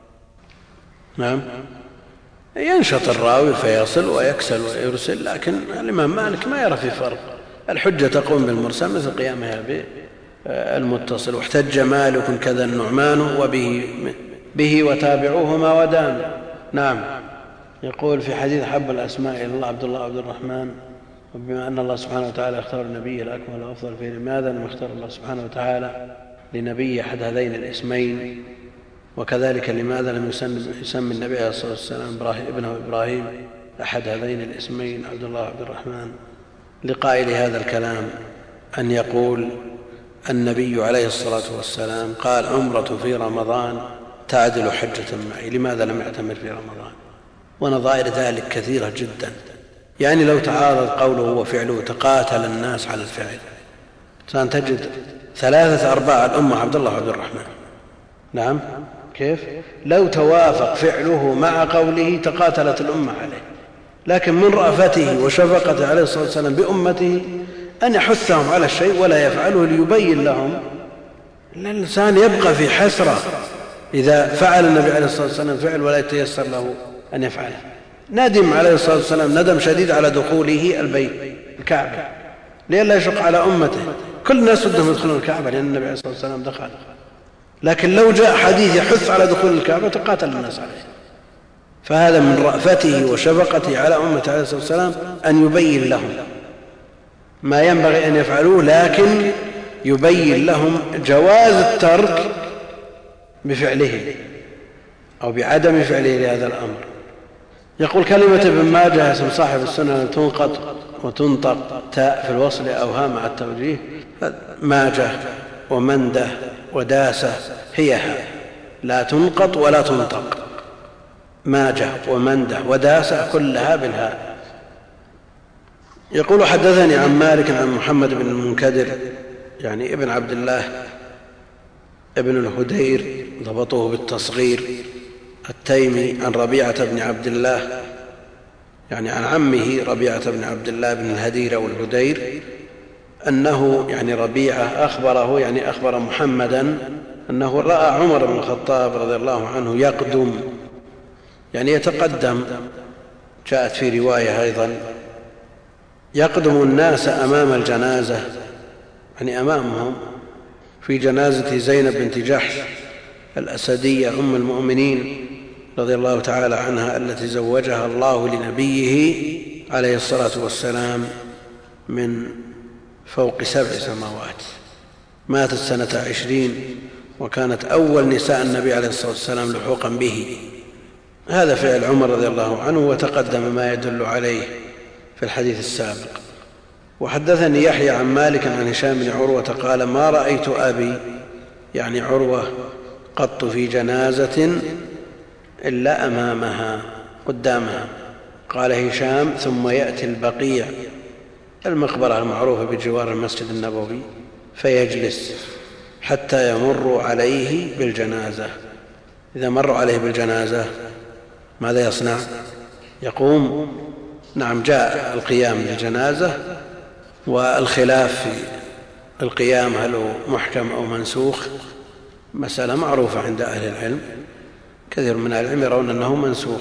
نعم. ينشط الراوي فيصل ويكسل ويرسل، لكن الإمام مالك ما يرى في فرق، الحجة تقوم بالمرسل مثل قيامها بالمتصل. واحتج مالك كذا النعمان وبه به وتابعوهما ودان. نعم. يقول في حديث حب الأسماء إلى الله عبد الله عبد الرحمن، وبما أن الله سبحانه وتعالى اختار النبي الأكمل وأفضل فيه، لماذا لم يختار الله سبحانه وتعالى لنبي أحد هذين الاسمين؟ وكذلك لماذا لم يسمي النبي عليه الصلاة والسلام ابنه إبراهيم أحد هذين الاسمين عبد الله عبد الرحمن؟ لقائل هذا الكلام أن يقول النبي عليه الصلاة والسلام قال عمرة في رمضان تعدل حجة معي، لماذا لم يعتمر في رمضان؟ ونظائر ذلك كثيرة جدا. يعني لو تعارض قوله وفعله تقاتل الناس على الفعل، سنجد ثلاثة أرباع الأمة عبد الله عبد الرحمن. نعم. كيف؟ لو توافق فعله مع قوله تقاتلت الأمة عليه، لكن من رأفته وشفقته عليه الصلاة والسلام بأمته أن يحثهم على الشيء ولا يفعله ليبين لهم. الإنسان يبقى في حسرة إذا فعل النبي عليه الصلاة والسلام فعل ولا يتيسر له أن يفعله. ندم عليه الصلاة والسلام ندم شديد على دخوله البيت الكعبة لئلا يشق على أمته، كل الناس بدهم يدخلون الكعبة لأن النبي عليه الصلاة والسلام دخل، لكن لو جاء حديث يحث على دخول الكعبة تقاتل الناس عليه. فهذا من رأفته وشفقته على أمته عليه الصلاة والسلام أن يبين لهم ما ينبغي أن يفعلوه، لكن يبين لهم جواز الترك بفعله أو بعدم فعله لهذا الأمر. يقول كلمة ابن ماجه اسم صاحب السنة تنقط وتنطق تاء في الوصل أوها مع التوجيه، ماجه ومنده وداسة هي لا تنقط ولا تنطق. ماجه ومنده وداسة كلها بالهاء. يقول حدثني عن مالك عن محمد بن المنكدر يعني ابن عبد الله ابن الهدير ضبطوه بالتصغير التيمي عن ربيعة بن عبد الله يعني عن عمه ربيعة بن عبد الله بن الهدير أو الهدير أنه يعني ربيعة أخبره يعني أخبر محمدا أنه رأى عمر بن الخطاب رضي الله عنه يقدم يعني يتقدم. جاءت في رواية أيضا يقدم الناس أمام الجنازة يعني أمامهم في جنازة زينب بنت جحش الأسدية أم المؤمنين رضي الله تعالى عنها التي زوجها الله لنبيه عليه الصلاة والسلام من فوق سبع سماوات. ماتت سنة عشرين وكانت أول نساء النبي عليه الصلاة والسلام لحوقا به. هذا فعل عمر رضي الله عنه وتقدم ما يدل عليه في الحديث السابق. وحدثني يحيى عن مالك عن هشام بن عروة قال ما رأيت أبي يعني عروة قط في جنازة إلا أمامها قدامها. قال هشام ثم يأتي البقيع المقبرة المعروفة بجوار المسجد النبوي فيجلس حتى يمر عليه بالجنازة. إذا مروا عليه بالجنازة ماذا يصنع؟ يقوم. نعم جاء القيام للجنازة والخلاف في القيام هل هو محكم أو منسوخ مسألة معروفة عند أهل العلم، كثير من أهل العلم يرون أنه منسوخ.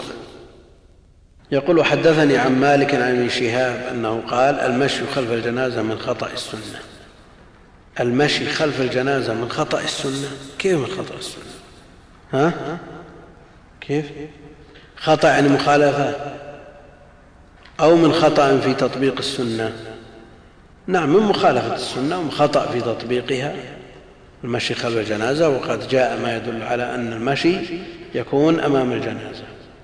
يقول حدثني عن مالك عن ابن شهاب أنه قال المشي خلف الجنازة من خطأ السنة. المشي خلف الجنازة من خطأ السنة؟ كيف من خطأ السنة؟ ها؟ كيف؟ خطأ يعني مخالفة أو من خطأ في تطبيق السنة؟ نعم من مخالفة السنة ومن خطأ في تطبيقها المشي خلف الجنازة. وقد جاء ما يدل على أن المشي يكون أمام الجنازة،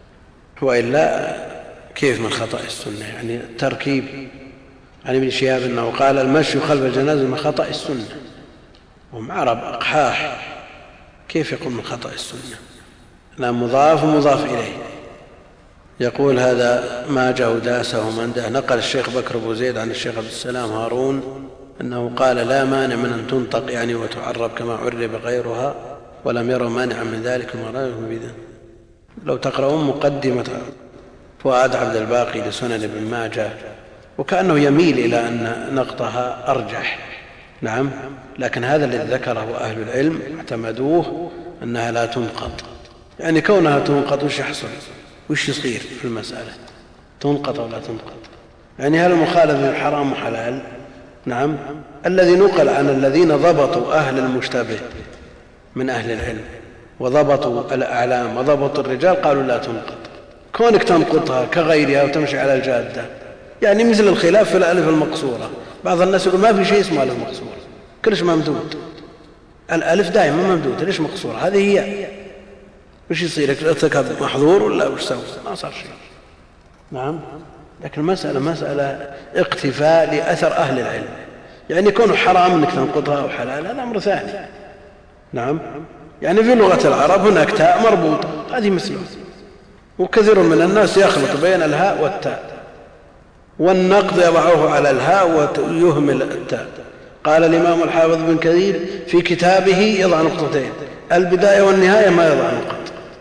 وإلا كيف من خطأ السنة؟ يعني التركيب. عن ابن شهاب أنه قال المشي خلف الجنازة من خطأ السنة، وهم عرب أقحاح، كيف يقول من خطأ السنة؟ لا مضاف ومضاف إليه. يقول هذا ما جاء داسه ومنده. نقل الشيخ بكر بن زيد عن الشيخ عبد السلام هارون أنه قال لا مانع من أن تنطق يعني وتعرب كما عرب غيرها ولم يروا مانعا من ذلك وما رأيهم بذلك. لو تقرؤون مقدمة فؤاد عبد الباقي لسنن ابن ماجه وكأنه يميل إلى أن نقطها أرجح. نعم لكن هذا الذي ذكره أهل العلم اعتمدوه أنها لا تنقط. يعني كونها تنقط وش يحصل وش يصير في المسألة؟ تنقط أو لا تنقط؟ يعني هل المخالفة حرام وحلال؟ نعم الذي نقل عن الذين ضبطوا أهل المشتبه من أهل العلم وضبطوا الأعلام وضبطوا الرجال قالوا لا تنقط. كونك تنقطها كغيرها وتمشي على الجادة يعني مثل الخلاف في الألف المقصورة. بعض الناس يقول ما في شيء اسمه ألف مقصورة كلش ممدود. الألف دائما ممدود ليش مقصورة؟ هذه هي. وش يصير ارتكب محظور ولا وش سوى؟ ما صار شيء. نعم لكن المسألة مسألة اقتفاء لأثر أهل العلم. يعني يكون حرام انك تنقضها أو حلال هذا أمر ثاني. نعم يعني في لغة العرب هناك تاء مربوطة هذه مثله، وكثير من الناس يخلط بين الهاء والتاء والنقض يضعه على الهاء ويهمل التاء. قال الإمام الحافظ بن كثير في كتابه يضع نقطتين البداية والنهاية ما يضع نقط.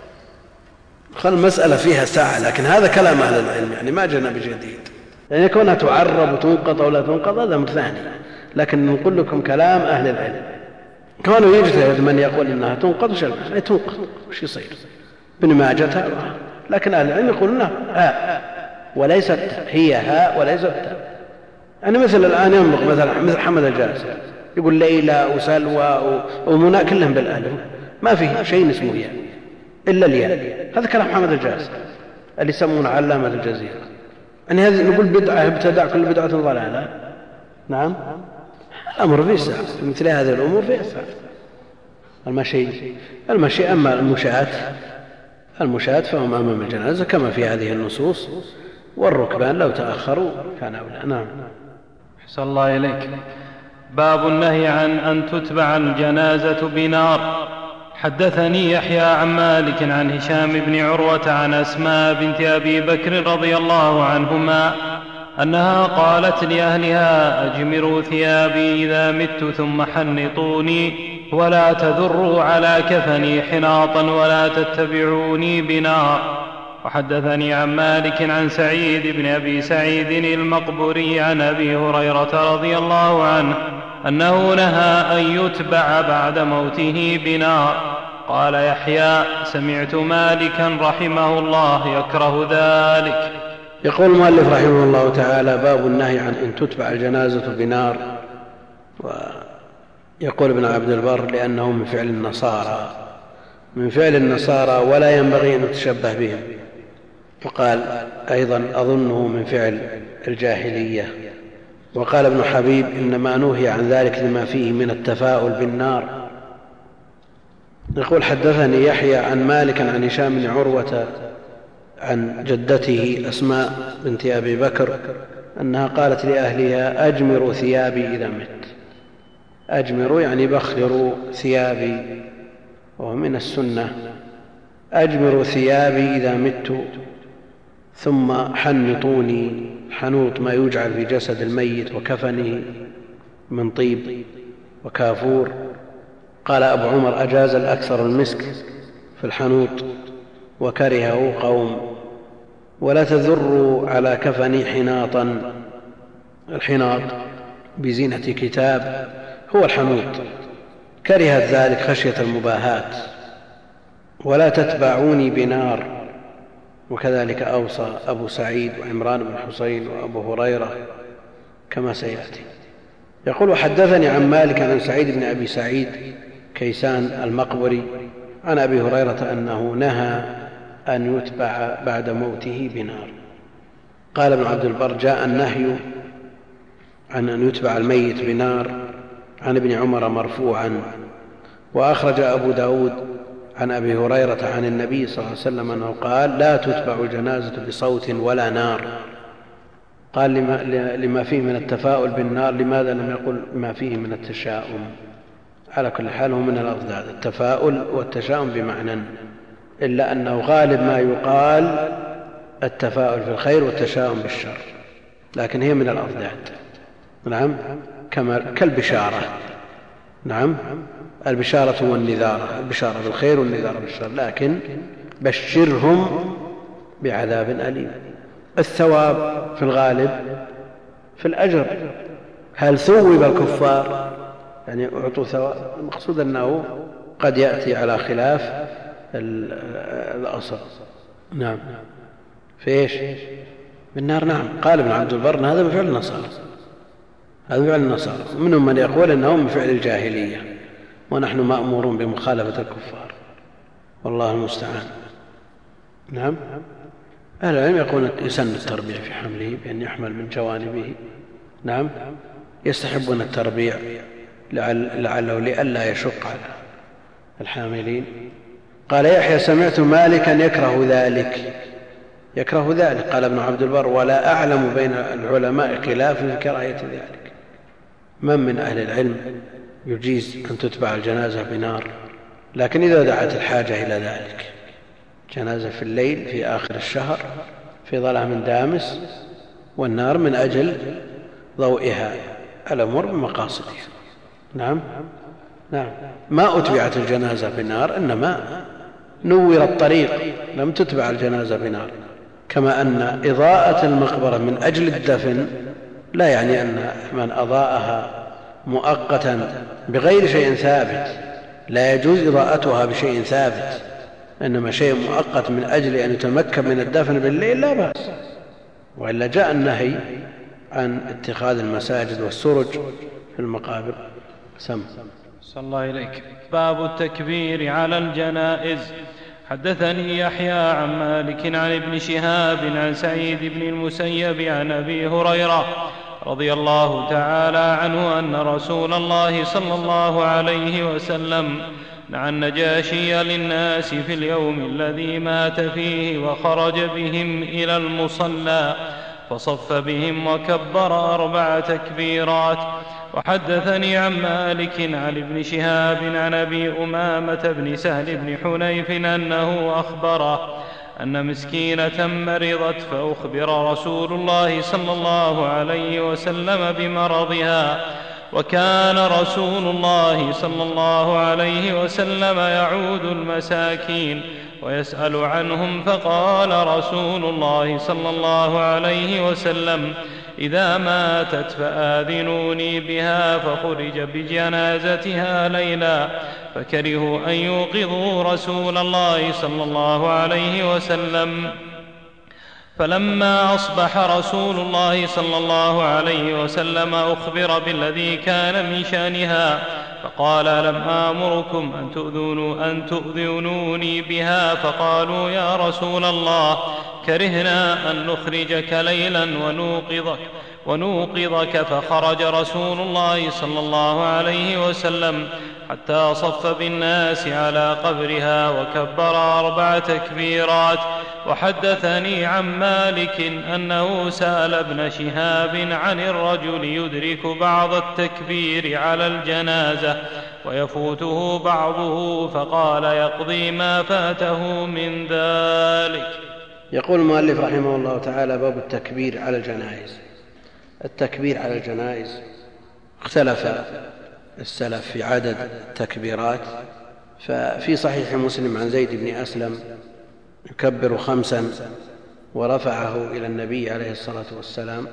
خل المسألة فيها ساعة لكن هذا كلام أهل العلم يعني ما جاءنا بجديد. يعني كونها تعرب وتنقض أو لا تنقض هذا أمر ثاني، لكن نقول لكم كلام أهل العلم. كانوا يجتهد من يقول إنها تنقض وش يعني تنقض وش يصير ابن ماجه، لكن أهل العلم يقولون هاء وليست هي هاء وليست تاء. يعني مثل الآن ينبغ مثلا مثل حمد الجاز يقول ليلى وسلوى ومنى كلهم بالألف ما في شيء اسمه ياء إلا الياء. هذا كلام حمد الجاز اللي يسمونه علامة الجزيرة. يعني هذا نقول بدعة ابتدع كل بدعة ضلالة. نعم الأمر فيه سعة في مثل هذه الأمور فيه سعة. المشي المشي أما المشاة المشاة فهم أمام الجنازة كما في هذه النصوص، والركبان لو تأخروا كان أولى. نعم. أحسن الله إليك. باب النهي عن أن تتبع الجنازة بنار. حدثني يحيى عن مالك عن هشام بن عروة عن أسماء بنت أبي بكر رضي الله عنهما أنها قالت لأهلها أجمروا ثيابي إذا مت ثم حنطوني ولا تذروا على كفني حناطا ولا تتبعوني بنار. وحدثني عن مالك عن سعيد بن أبي سعيد المقبري عن أبي هريرة رضي الله عنه أنه نهى أن يتبع بعد موته بنار. قال يحيى سمعت مالكا رحمه الله يكره ذلك. يقول المؤلف رحمه الله تعالى: باب النهي عن أن تتبع الجنازة بنار. ويقول ابن عبد البر: لأنه من فعل النصارى من فعل النصارى ولا ينبغي أن نتشبه بهم. وقال أيضا: أظنه من فعل الجاهلية. وقال ابن حبيب: إنما نهي عن ذلك لما فيه من التفاؤل بالنار. يقول: حدثني يحيى عن مالك عن هشام بن عروة عن جدته أسماء بنت أبي بكر أنها قالت لأهلها: أجمروا ثيابي إذا مت. أجمروا يعني بخروا ثيابي، وهو من السنة. أجمروا ثيابي إذا مت ثم حنطوني. حنوط ما يجعل في جسد الميت وكفنه من طيب وكافور. قال أبو عمر: أجاز الأكثر المسك في الحنوط وكرهه قوم. ولا تذروا على كفني حناطا. الحناط بزينة كتاب هو الحنوط، كرهت ذلك خشية المباهات. ولا تتبعوني بنار. وكذلك أوصى أبو سعيد وعمران بن حسين وأبو هريرة كما سيأتي. يقول: وحدثني عن مالك عن سعيد بن أبي سعيد كيسان المقبري عن أبي هريرة أنه نهى أن يتبع بعد موته بنار. قال ابن عبد البر: جاء النهي عن أن يتبع الميت بنار عن ابن عمر مرفوعا. وأخرج أبو داود عن أبي هريرة عن النبي صلى الله عليه وسلم أنه قال: لا تتبع الجنازة بصوت ولا نار. قال: لما, لما فيه من التفاؤل بالنار. لماذا لم يقل ما فيه من التشاؤم؟ على كل حال هو من الأضداد، التفاؤل والتشاؤم بمعنى، إلا أنه غالب ما يقال التفاؤل في الخير والتشاؤم بالشر، لكن هي من الأضداد. نعم، كالبشارة. نعم، البشارة والنذارة، البشارة بالخير والنذارة بالشر، لكن بشرهم بعذاب أليم. الثواب في الغالب في الأجر. هل ثوب الكفار يعني أعطوا ثواب؟ المقصود أنه قد يأتي على خلاف الأصل. نعم، في إيش؟ بالنار. نعم، قال ابن عبد البر: هذا من فعل النصارى، هذا من فعل النصارى. منهم من يقول أنه من فعل الجاهلية، ونحن مأمورون بمخالفة الكفار، والله المستعان. نعم، أهل العلم يقولون يسن التربيع في حمله بأن يحمل من جوانبه. نعم، يستحبون التربيع لعله لئلا يشق على الحاملين. قال يحيى: سمعت مالكا يكره ذلك. يكره ذلك. قال ابن عبد البر: ولا أعلم بين العلماء خلاف في كراهية ذلك. من من أهل العلم يجيز أن تتبع الجنازة بنار، لكن إذا دعت الحاجة إلى ذلك، جنازة في الليل في آخر الشهر في ظلام دامس، والنار من أجل ضوئها، الأمور بمقاصدها. نعم نعم، ما أتبعت الجنازة بنار، إنما نور الطريق، لم تتبع الجنازة بنار. كما أن إضاءة المقبرة من أجل الدفن لا يعني أن من أضاءها مؤقتا بغير شيء ثابت لا يجوز إضاءتها بشيء ثابت، إنما شيء مؤقت من أجل أن يتمكن من الدفن بالليل لا بأس. وإلا جاء النهي عن اتخاذ المساجد والسرج في المقابر. سم صلى الله إليك. باب التكبير على الجنائز. حدثني يحيى عن مالك عن ابن شهاب عن سعيد بن المسيب عن أبي هريرة رضي الله تعالى عنه أن رسول الله صلى الله عليه وسلم نعى النجاشي للناس في اليوم الذي مات فيه، وخرج بهم إلى المصلى فصف بهم وكبر أربع تكبيرات، وحدثني عن مالك عن ابن شهاب عن أبي أمامة بن سهل بن حنيف أنه أخبره أن مسكينة مرضت فأخبر رسول الله صلى الله عليه وسلم بمرضها، وكان رسول الله صلى الله عليه وسلم يعود المساكين ويسأل عنهم، فقال رسول الله صلى الله عليه وسلم: إذا ماتت فآذنوني بها، فخرج بجنازتها ليلا، فكرهوا أن يوقظوا رسول الله صلى الله عليه وسلم. فلما أصبح رسول الله صلى الله عليه وسلم أخبر بالذي كان من شأنها، فقال: لم آمركم أن تؤذنوا أن تؤذنوني بها؟ فقالوا: يا رسول الله، كرهنا أن نخرجك ليلا ونوقظك ونوقظك فخرج رسول الله صلى الله عليه وسلم حتى صف بالناس على قبرها وكبر أربع تكبيرات. وحدثني عن مالك أنه سأل ابن شهاب عن الرجل يدرك بعض التكبير على الجنازة ويفوته بعضه، فقال: يقضي ما فاته من ذلك. يقول المؤلف رحمه الله تعالى: باب التكبير على الجنائز. التكبير على الجنائز اختلف السلف في عدد التكبيرات، ففي صحيح مسلم عن زيد بن أسلم يكبر خمسا ورفعه إلى النبي عليه الصلاة والسلام،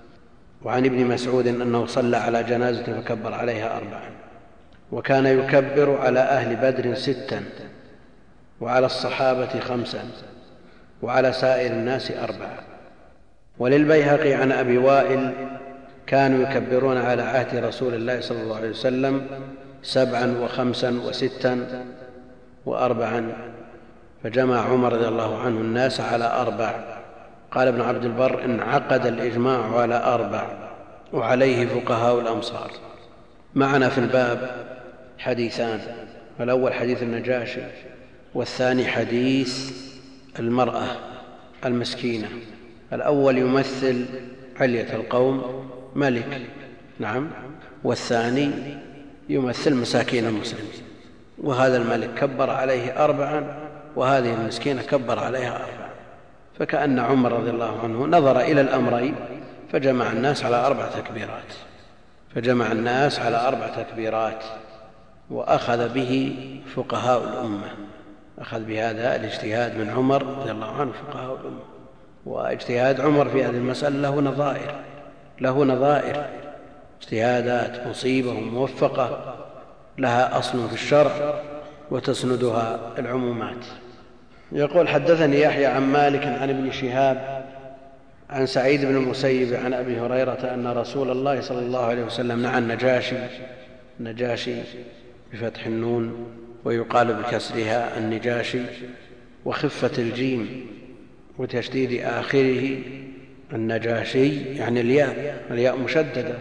وعن ابن مسعود أنه صلى على جنازة فكبر عليها أربعا، وكان يكبر على أهل بدر ستا، وعلى الصحابة خمسا، وعلى سائر الناس أربعا. وللبيهقي عن أبي وائل: كانوا يكبرون على عهد رسول الله صلى الله عليه وسلم سبعا وخمسا وستا وأربعا، فجمع عمر رضي الله عنه الناس على أربع. قال ابن عبد البر: انعقد الإجماع على أربع، وعليه فقهاء الأمصار. معنا في الباب حديثان: الأول حديث النجاشي، والثاني حديث المرأة المسكينة. الأول يمثل علية القوم ملك، نعم، والثاني يمثل مساكين المسلمين. وهذا الملك كبر عليه أربعا، وهذه المسكينة كبر عليها أربعا، فكأن عمر رضي الله عنه نظر إلى الأمرين فجمع الناس على أربع تكبيرات فجمع الناس على أربع تكبيرات وأخذ به فقهاء الأمة، أخذ بهذا الاجتهاد من عمر رضي الله عنه فقهاء الأمة. واجتهاد عمر في هذه المسألة له نظائر له نظائر اجتهادات مصيبة وموفقة لها أصل في الشرع وتسندها العمومات. يقول: حدثني يحيى عن مالك عن ابن شهاب عن سعيد بن المسيب عن أبي هريرة أن رسول الله صلى الله عليه وسلم نعى النجاشي النجاشي بفتح النون ويقال بكسرها النجاشي وخفة الجيم وتشديد آخره النجاشي، يعني الياء الياء مشددة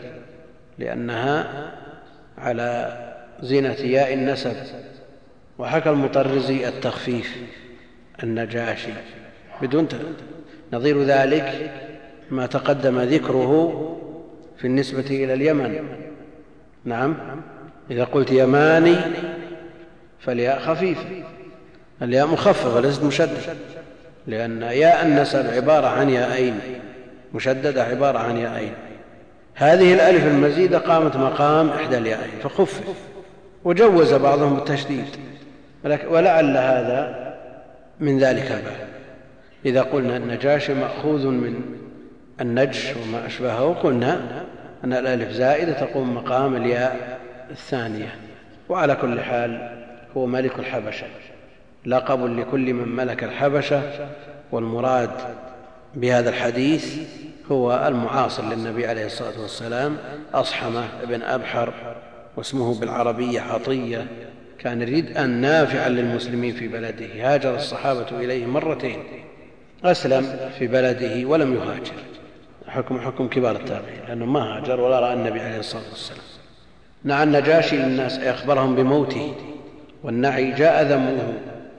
لأنها على زينة ياء النسب. وحكى المطرزي التخفيف النجاشي بدون نظير ذلك ما تقدم ذكره في النسبة إلى اليمن. نعم، إذا قلت يماني فالياء خفيفة، الياء مخففة ليست مشددة، لأن ياء النسب عبارة عن ياءين، مشددة عبارة عن ياءين. هذه الألف المزيدة قامت مقام إحدى الياءين فخفف، وجوز بعضهم التشديد، ولعل هذا من ذلك الباب. إذا قلنا النجاشي مأخوذ من النجش وما أشبهه، قلنا أن الألف زائدة تقوم مقام الياء الثانية. وعلى كل حال هو ملك الحبشة، لقب لكل من ملك الحبشة، والمراد بهذا الحديث هو المعاصر للنبي عليه الصلاة والسلام أصحمة بن أبحر، واسمه بالعربية عطية، كان ردءا نافعا للمسلمين في بلده. هاجر الصحابة إليه مرتين، أسلم في بلده ولم يهاجر، حكم حكم كبار التابعين، لأنه ما هاجر ولا رأى النبي عليه الصلاة والسلام. نعى النجاشي للناس أخبرهم بموته، والنعي جاء ذمه،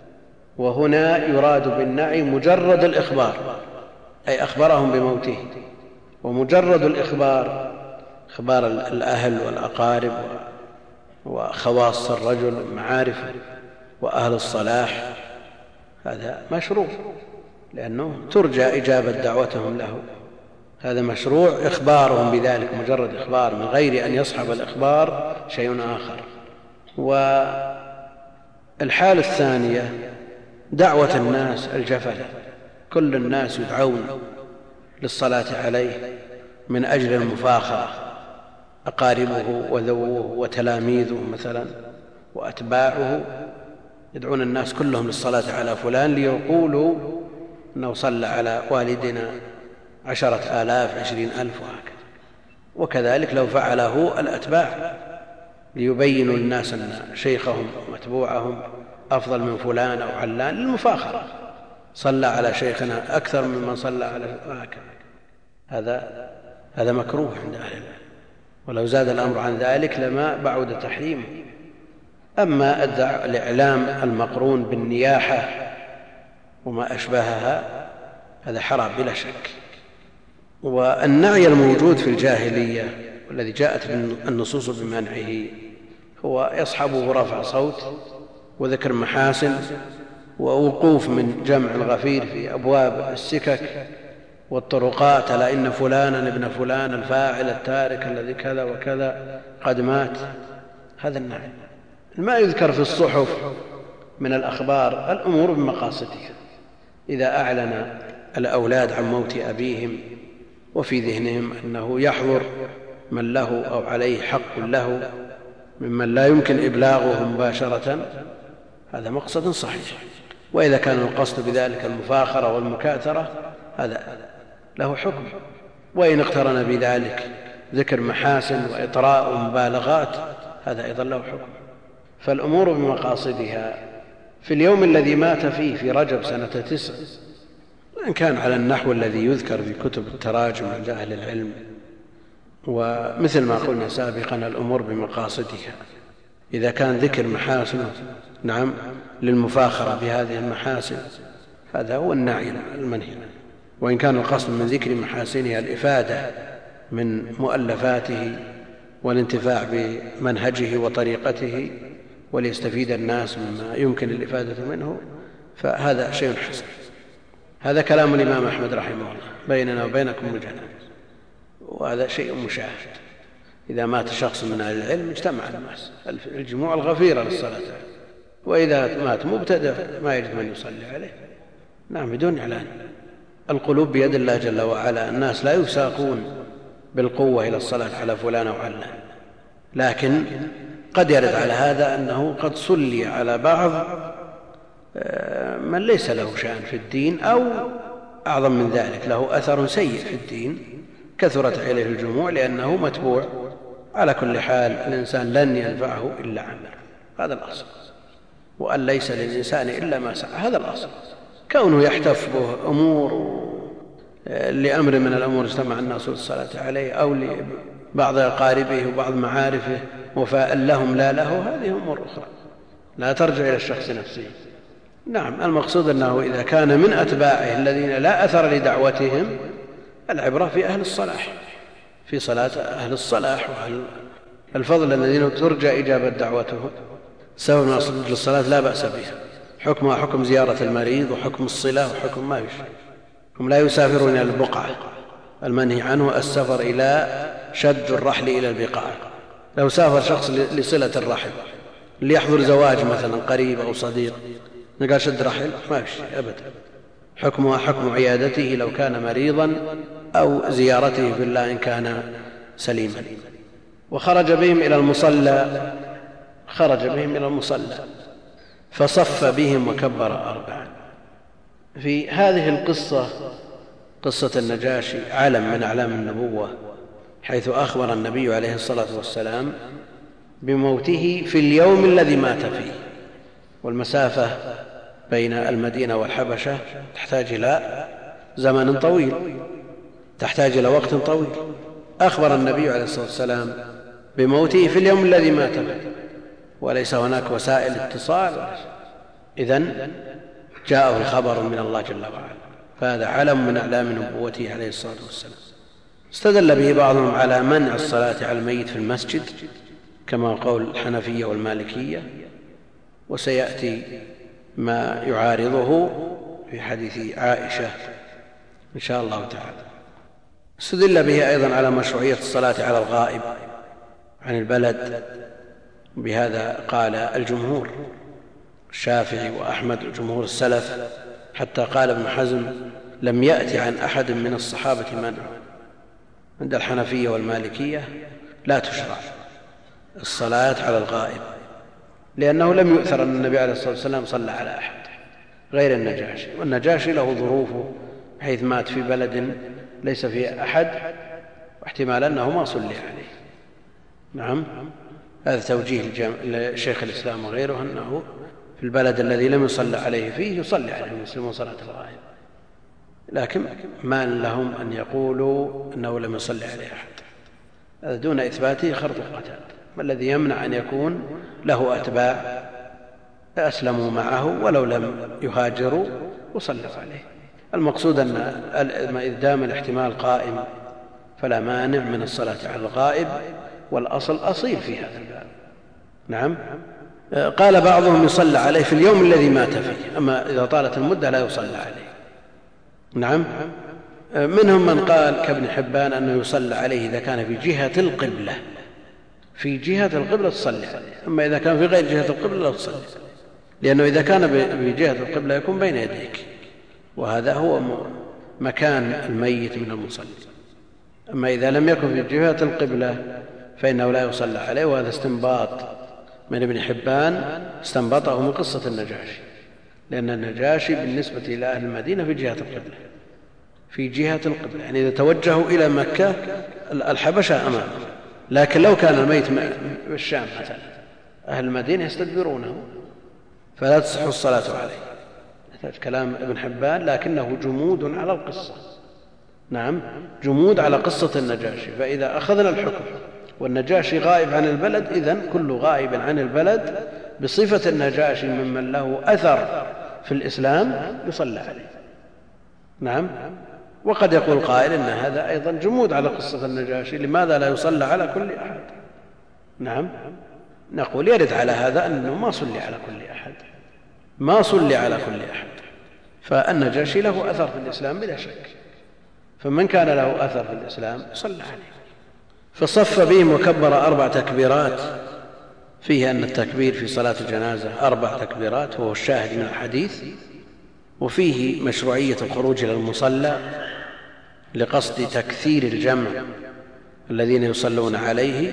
وهنا يراد بالنعي مجرد الإخبار، أي أخبرهم بموته. ومجرد الإخبار إخبار الأهل والأقارب وخواص الرجل ومعارفه وأهل الصلاح، هذا مشروع لأنه ترجى إجابة دعوتهم له، هذا مشروع إخبارهم بذلك، مجرد إخبار من غير أن يصحب الإخبار شيء آخر. والحال الثانية دعوة الناس الجفلة، كل الناس يدعون للصلاة عليه من أجل المفاخرة، أقاربه وذووه وتلاميذه مثلا وأتباعه يدعون الناس كلهم للصلاة على فلان ليقولوا أنه صلى على والدنا عشرة آلاف عشرين ألف وهكذا. وكذلك لو فعله الأتباع ليبينوا للناس أن شيخهم ومتبوعهم أفضل من فلان أو علان للمفاخرة، صلى على شيخنا أكثر ممن صلى على هكذا، هذا هذا مكروه عند أهل العلم، ولو زاد الأمر عن ذلك لما بعد تحريمه. أما الإعلام المقرون بالنياحة وما أشبهها هذا حرام بلا شك. والنعي الموجود في الجاهلية والذي جاءت النصوص بمنعه هو يصحبه رفع صوت وذكر محاسن ووقوف من جمع الغفير في أبواب السكك والطرقات على إن فلانا ابن فلان الفاعل التارك الذي كذا وكذا قد مات، هذا النعي. ما يذكر في الصحف من الأخبار الأمور بمقاصدها، إذا أعلن الأولاد عن موت أبيهم وفي ذهنهم أنه يحضر من له أو عليه حق له ممن لا يمكن إبلاغه مباشرة، هذا مقصد صحيح. وإذا كان القصد بذلك المفاخرة والمكاثرة هذا له حكم، وإن اقترن بذلك ذكر محاسن وإطراء ومبالغات هذا أيضا له حكم. فالأمور بمقاصدها. في اليوم الذي مات فيه في رجب سنة تسع، وإن كان على النحو الذي يذكر في كتب التراجم عند أهل العلم، ومثل ما قلنا سابقا الأمور بمقاصدها، إذا كان ذكر محاسن نعم للمفاخرة بهذه المحاسن هذا هو النعي المنهي، وإن كان القصد من ذكر محاسنها الإفادة من مؤلفاته والانتفاع بمنهجه وطريقته وليستفيد الناس مما يمكن الإفادة منه فهذا شيء حسن. هذا كلام الإمام أحمد رحمه الله، بيننا وبينكم الجنائز، وهذا شيء مشاهد. إذا مات شخص من أهل العلم اجتمع الناس الجموع الغفيرة للصلاة، وإذا مات مبتدع ما يجد من يصلي عليه. نعم بدون إعلان. القلوب بيد الله جل وعلا، الناس لا يساقون بالقوة إلى الصلاة على فلان أو علان، لكن قد يرد على هذا أنه قد صلي على بعض من ليس له شأن في الدين، أو أعظم من ذلك له أثر سيء في الدين كثرت عليه الجموع لأنه متبوع. على كل حال الإنسان لن ينفعه إلا عمله، هذا الأصل، وأن ليس للإنسان إلا ما سعى، هذا الأصل. كونه يحتف به أمور لأمر من الأمور اجتمع الناس للصلاة عليه، أو لبعض أقاربه وبعض معارفه وفاء لهم لا له، هذه أمور أخرى لا ترجع إلى الشخص نفسه. نعم المقصود أنه إذا كان من أتباعه الذين لا أثر لدعوتهم، العبرة في أهل الصلاح، في صلاة أهل الصلاح وأهل الفضل الذين ترجى إجابة دعوتهم. سبب من أصل الصلاة لا بأس بها، حكمها حكم زيارة المريض وحكم الصلة وحكم ما يشاء. هم لا يسافرون إلى البقعة، المنهي عنه السفر إلى شد الرحل إلى البقاع. لو سافر شخص لصلة الرحل ليحضر زواج مثلا قريب أو صديق قال شد رحل ما يشاء أبدا، حكمها حكم عيادته لو كان مريضا أو زيارته في الله إن كان سليما. وخرج بهم إلى المصلى، خرج بهم إلى المصلى فصف بهم وكبر أربعا. في هذه القصة قصة النجاشي علم من أعلام النبوة، حيث أخبر النبي عليه الصلاة والسلام بموته في اليوم الذي مات فيه، والمسافة بين المدينة والحبشة تحتاج إلى زمن طويل، تحتاج إلى وقت طويل. أخبر النبي عليه الصلاة والسلام بموته في اليوم الذي مات فيه، وليس هناك وسائل اتصال، إذن جاءه خبر من الله جل وعلا، فهذا علم من أعلام نبوته عليه الصلاة والسلام. استدل به بعضهم على منع الصلاة على الميت في المسجد كما قول الحنفية والمالكية، وسيأتي ما يعارضه في حديث عائشة إن شاء الله تعالى. استدل به أيضا على مشروعية الصلاة على الغائب عن البلد، بهذا قال الجمهور الشافعي وأحمد وجمهور السلف، حتى قال ابن حزم لم يأتي عن أحد من الصحابة منع. عند الحنفية والمالكية لا تشرع الصلاة على الغائب، لأنه لم يؤثر أن النبي عليه الصلاة والسلام صلى على أحد غير النجاشي، والنجاشي له ظروفه حيث مات في بلد ليس فيه أحد، واحتمال أنه ما صلي عليه. نعم، هذا توجيه لشيخ الإسلام وغيره أنه في البلد الذي لم يصلى عليه فيه يصلي عليه المسلمون صلاة الغائب، لكن ما لهم أن يقولوا أنه لم يصلي عليه أحد، هذا دون إثباته خرط القتال. ما الذي يمنع أن يكون له أتباع أسلموا معه ولو لم يهاجروا وصلوا عليه؟ المقصود أن إذا دام الاحتمال قائم فلا مانع من الصلاة على الغائب، والأصل أصيل في هذا الباب. نعم. قال بعضهم يصلى عليه في اليوم الذي مات فيه، أما إذا طالت المدة لا يصلى عليه. نعم. منهم من قال كابن حبان أنه يصلى عليه إذا كان في جهة القبلة، في جهة القبلة تصلي عليه، أما إذا كان في غير جهة القبلة لا تصلي، لأنه إذا كان في جهة القبلة يكون بين يديك، وهذا هو مكان الميت من المصلي. أما إذا لم يكن في جهة القبلة فإنه لا يصلى عليه، وهذا استنباط من ابن حبان استنبطه من قصة النجاشي، لأن النجاشي بالنسبة إلى أهل المدينة في جهة القبلة، في جهة القبلة، يعني إذا توجهوا إلى مكة الحبشة أمامه، لكن لو كان الميت في الشام مثلا أهل المدينة يستدبرونه فلا تصح الصلاة عليه. هذا كلام ابن حبان، لكنه جمود على القصة. نعم، جمود على قصة النجاشي. فإذا أخذنا الحكم والنجاشي غائب عن البلد، إذن كل غائب عن البلد بصفة النجاشي ممن له أثر في الإسلام يصلى عليه. نعم. وقد يقول قائل إن هذا أيضا جمود على قصة النجاشي، لماذا لا يصلى على كل أحد؟ نعم، نقول يرد على هذا أنه ما صلي على كل أحد، ما صلي على كل أحد، فالنجاشي له أثر في الإسلام بلا شك، فمن كان له أثر في الإسلام صلى عليه. فصف بهم وكبر أربع تكبيرات، فيه أن التكبير في صلاة الجنازة أربع تكبيرات وهو الشاهد من الحديث، وفيه مشروعية الخروج إلى المصلى لقصد تكثير الجمع الذين يصلون عليه،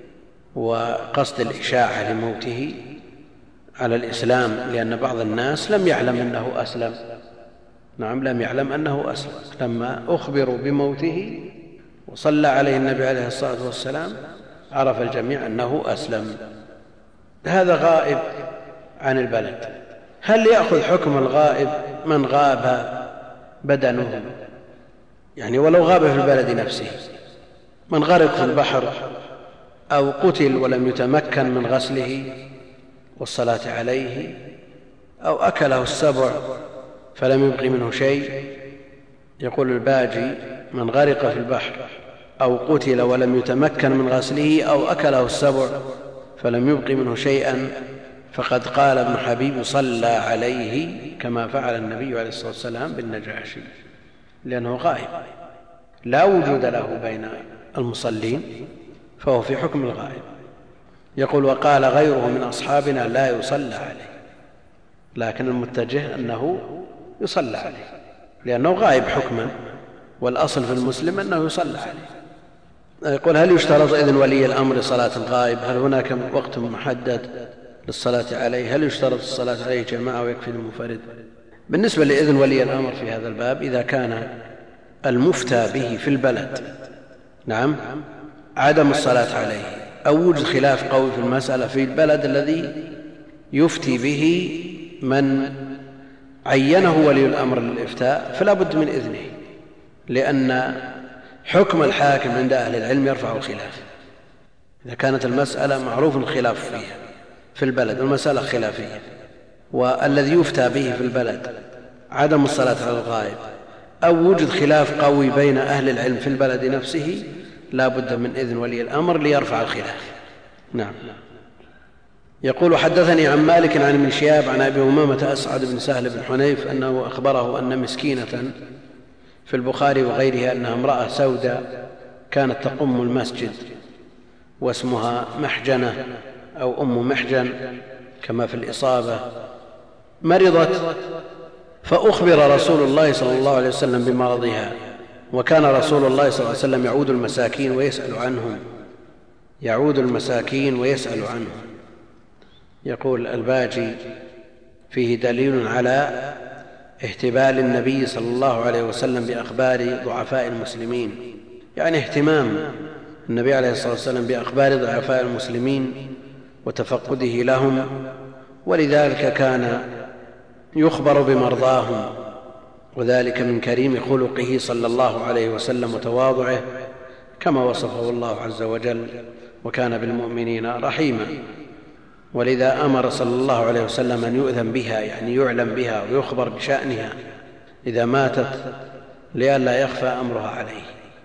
وقصد الإشاعة لموته على الإسلام، لأن بعض الناس لم يعلم أنه أسلم. نعم، لم يعلم أنه أسلم، لما أخبروا بموته وصلى عليه النبي عليه الصلاة والسلام عرف الجميع أنه أسلم. هذا غائب عن البلد. هل يأخذ حكم الغائب من غاب بدنه؟ يعني ولو غاب في البلد نفسه، من غرق في البحر أو قتل ولم يتمكن من غسله والصلاة عليه، أو أكله السبع فلم يبق منه شيء. يقول الباجي من غرق في البحر أو قتل ولم يتمكن من غسله أو أكله السبع فلم يبق منه شيئا، فقد قال ابن حبيب صلى عليه كما فعل النبي عليه الصلاة والسلام بالنجاشي، لأنه غائب لا وجود له بين المصلين، فهو في حكم الغائب. يقول وقال غيره من أصحابنا لا يصلى عليه، لكن المتجه أنه يصلى عليه لأنه غائب حكما، والأصل في المسلم أنه يصلى عليه. يقول هل يشترط إذن ولي الأمر لصلاة الغائب؟ هل هناك وقت محدد للصلاة عليه؟ هل يشترط الصلاة عليه جماعة ويكفي المنفرد؟ بالنسبة لإذن ولي الأمر في هذا الباب، إذا كان المفتى به في البلد نعم عدم الصلاة عليه أو وجد خلاف قوي في المسألة في البلد الذي يفتي به من عينه ولي الأمر للإفتاء، فلا بد من إذنه، لأن حكم الحاكم عند أهل العلم يرفع الخلاف. إذا كانت المسألة معروف الخلاف فيها في البلد والمسألة خلافية، والذي يفتى به في البلد عدم الصلاة على الغائب أو وجد خلاف قوي بين أهل العلم في البلد نفسه لا بد من إذن ولي الأمر ليرفع الخلاف. نعم. يقول حدثني عن مالك عن ابن شهاب عن أبي أمامة أسعد بن سهل بن حنيف أنه أخبره أن مسكينة في البخاري وغيرها أنها امرأة سوداء كانت تقم المسجد واسمها محجنة أو أم محجن كما في الإصابة، مرضت فأخبر رسول الله صلى الله عليه وسلم بمرضها، وكان رسول الله صلى الله عليه وسلم يعود المساكين ويسأل عنهم يعود المساكين ويسأل عنهم. يقول الباجي فيه دليل على اهتبال النبي صلى الله عليه وسلم بأخبار ضعفاء المسلمين، يعني اهتمام النبي عليه الصلاة والسلام بأخبار ضعفاء المسلمين وتفقده لهم، ولذلك كان يخبر بمرضاهم، وذلك من كريم خلقه صلى الله عليه وسلم وتواضعه كما وصفه الله عز وجل، وكان بالمؤمنين رحيما. ولذا أمر صلى الله عليه وسلم أن يؤذن بها، يعني يعلم بها ويخبر بشأنها إذا ماتت لئلا يخفى أمرها عليه.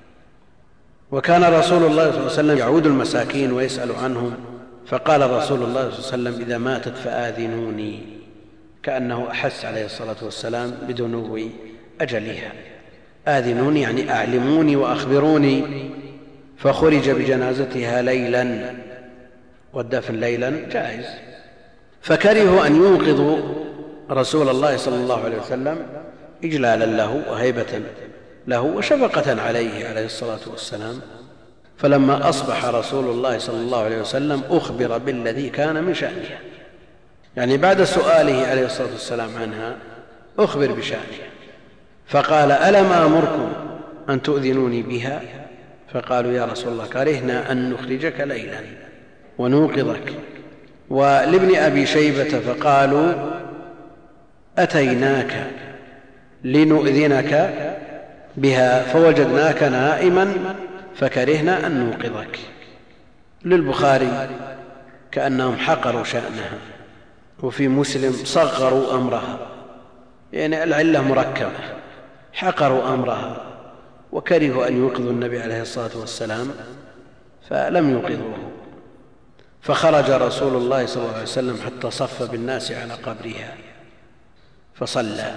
وكان رسول الله صلى الله عليه وسلم يعود المساكين ويسأل عنهم، فقال رسول الله صلى الله عليه وسلم إذا ماتت فآذنوني، كأنه أحس عليه الصلاة والسلام بدنو أجلها. آذنوني يعني أعلموني وأخبروني. فخرج بجنازتها ليلا، والدفن ليلا جائز، فكرهوا أن ينقضوا رسول الله صلى الله عليه وسلم إجلالا له وهيبة له وشفقة عليه عليه الصلاة والسلام. فلما أصبح رسول الله صلى الله عليه وسلم أخبر بالذي كان من شأنها، يعني بعد سؤاله عليه الصلاة والسلام عنها أخبر بشأنها، فقال ألم آمركم أن تؤذنوني بها؟ فقالوا يا رسول الله كرهنا أن نخرجك ليلا ونوقظك. ولابن أبي شيبة فقالوا أتيناك لنؤذنك بها فوجدناك نائما فكرهنا أن نوقظك. للبخاري كأنهم حقروا شأنها، وفي مسلم صغروا أمرها، يعني العلة مركبة، حقروا أمرها وكرهوا أن يوقظوا النبي عليه الصلاة والسلام فلم يوقظوه. فخرج رسول الله صلى الله عليه وسلم حتى صف بالناس على قبرها فصلى.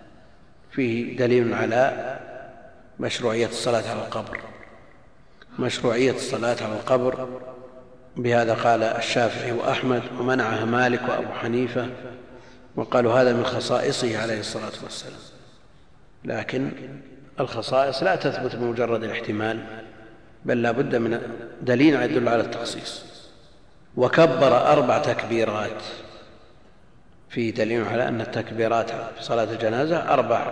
فيه دليل على مشروعية الصلاة على القبر مشروعية الصلاة على القبر بهذا قال الشافعي وأحمد، ومنعها مالك وأبو حنيفة، وقالوا هذا من خصائصه عليه الصلاة والسلام. لكن الخصائص لا تثبت بمجرد الاحتمال، بل لا بد من دليل يدل على التخصيص. وكبر أربع تكبيرات، فيه دليل على أن التكبيرات في صلاة الجنازة أربع.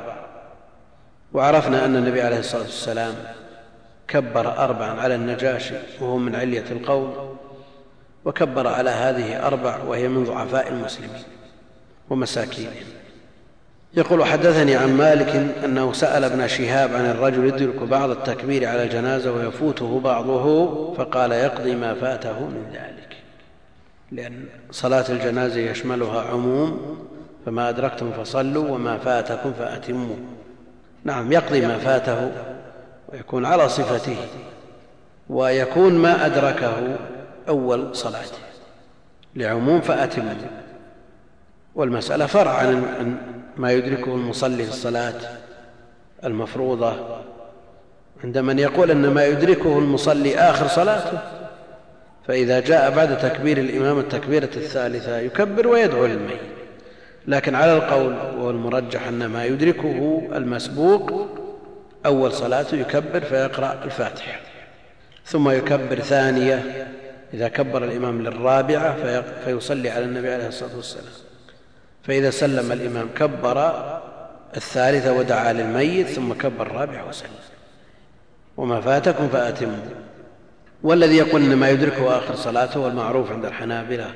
وعرفنا أن النبي عليه الصلاة والسلام كبر أربعا على النجاشي وهو من علية القوم، وكبر على هذه أربع وهي من ضعفاء المسلمين ومساكينهم. يقول حدثني عن مالك أنه سأل ابن شهاب عن الرجل يدرك بعض التكبير على الجنازة ويفوته بعضه، فقال يقضي ما فاته من ذلك، لأن صلاة الجنازة يشملها عموم، فما أدركتم فصلوا وما فاتكم فأتموا. نعم، يقضي ما فاته ويكون على صفته، ويكون ما أدركه أول صلاته لعموم فأتموا. والمسألة فرع عن ما يدركه المصلي في الصلاة المفروضة، عند من يقول أن ما يدركه المصلي آخر صلاته، فإذا جاء بعد تكبير الإمام التكبيرة الثالثة يكبر ويدعو للميت. لكن على القول والمرجح أن ما يدركه المسبوق أول صلاته يكبر فيقرأ الفاتحة، ثم يكبر ثانية إذا كبر الإمام للرابعة فيصلي على النبي عليه الصلاة والسلام، فإذا سلم الإمام كبر الثالثة ودعا للميت، ثم كبر الرابعة وسلم. وما فاتكم فأتموا. والذي يقول أن ما يدركه آخر صلاته والمعروف عند الحنابلة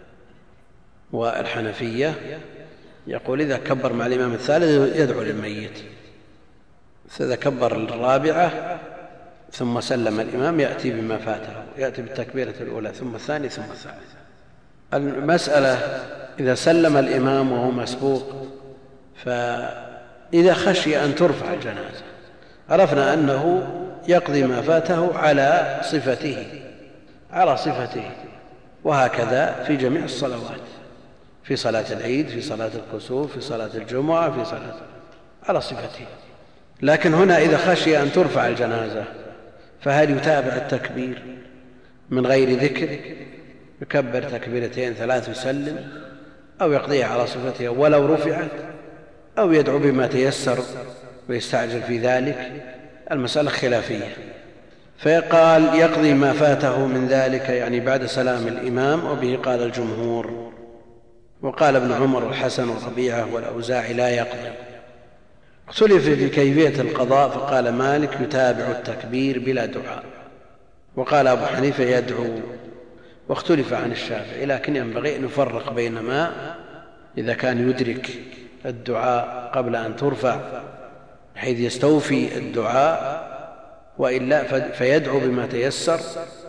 والحنفية يقول إذا كبر مع الإمام الثالث يدعو للميت، فإذا كبر الرابعة ثم سلم الإمام يأتي بما فاته، يأتي بالتكبيرة الأولى ثم الثانية ثم الثالثة. المسألة إذا سلم الإمام وهو مسبوق إذا خشي أن ترفع الجنازة عرفنا أنه يقضي ما فاته على صفته على صفته وهكذا في جميع الصلوات، في صلاة العيد، في صلاة الكسوف، في صلاة الجمعة، في صلاة على صفته. لكن هنا إذا خشي أن ترفع الجنازة فهل يتابع التكبير من غير ذكر، يكبر تكبيرتين ثلاث يسلم، أو يقضيها على صفتها ولو رفعت، أو يدعو بما تيسر ويستعجل في ذلك؟ المسألة خلافية. فقال يقضي ما فاته من ذلك يعني بعد سلام الإمام، وبه قال الجمهور، وقال ابن عمر والحسن وربيعة والأوزاعي لا يقضي. اختلف في كيفية القضاء، فقال مالك يتابع التكبير بلا دعاء، وقال أبو حنيفة يدعو، واختلف عن الشافعي، لكن ينبغي أن نفرق بين ما إذا كان يدرك الدعاء قبل أن ترفع حيث يستوفي الدعاء، وإلا فيدعو بما تيسر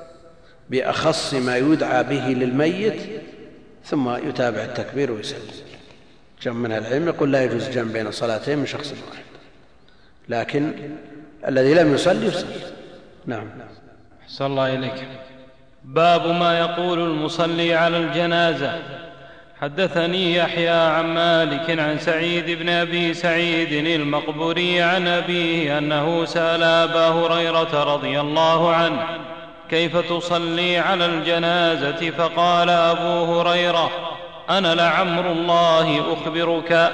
بأخص ما يدعى به للميت، ثم يتابع التكبير ويسلم. جمع من العلم يقول لا يجوز جمع بين صلاتين من شخص واحد، لكن الذي لم يصلي يصلي. نعم. أحسن الله إليك. باب ما يقول المصلي على الجنازة. حدثني يحيى عن مالك عن سعيد بن أبي سعيد المقبوري عن أبيه أنه سأل أبا هريرة رضي الله عنه كيف تصلي على الجنازة، فقال أبو هريرة أنا لعمر الله أخبرك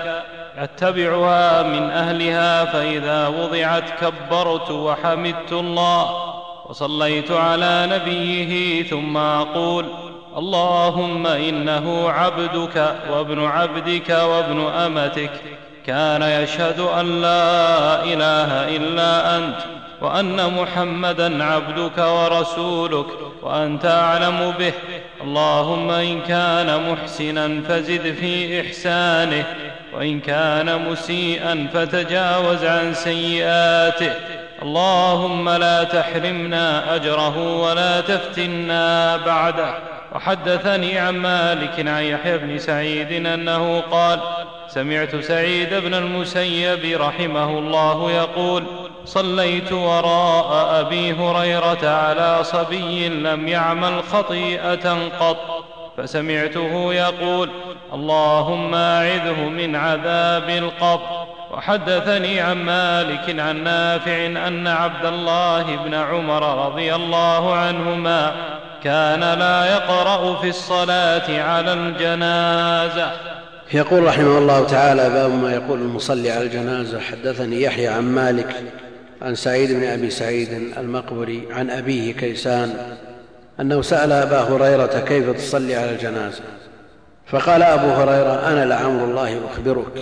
أتبعها من أهلها، فإذا وضعت كبرت وحمدت الله وصليت على نبيه، ثم أقول اللهم إنه عبدك وابن عبدك وابن أمتك، كان يشهد أن لا إله إلا أنت، وأن محمدا عبدك ورسولك، وأنت أعلم به، اللهم إن كان محسنا فزد في إحسانه، وإن كان مسيئا فتجاوز عن سيئاته، اللهم لا تحرمنا أجره ولا تفتنا بعده. وحدثني عن مالك عن يحيى بن سعيد أنه قال سمعت سعيد بن المسيب رحمه الله يقول صليت وراء أبي هريرة على صبي لم يعمل خطيئة قط، فسمعته يقول اللهم أعذه من عذاب القبر. وحدثني عن مالك عن نافع أن عبد الله بن عمر رضي الله عنهما كان لا يقرأ في الصلاة على الجنازة. يقول رحمه الله تعالى باب ما يقول المصلي على الجنازة. حدثني يحيى عن مالك عن سعيد بن أبي سعيد المقبري عن أبيه كيسان أنه سأل أبا هريرة كيف تصلي على الجنازة، فقال أبو هريرة أنا لعمر الله أخبرك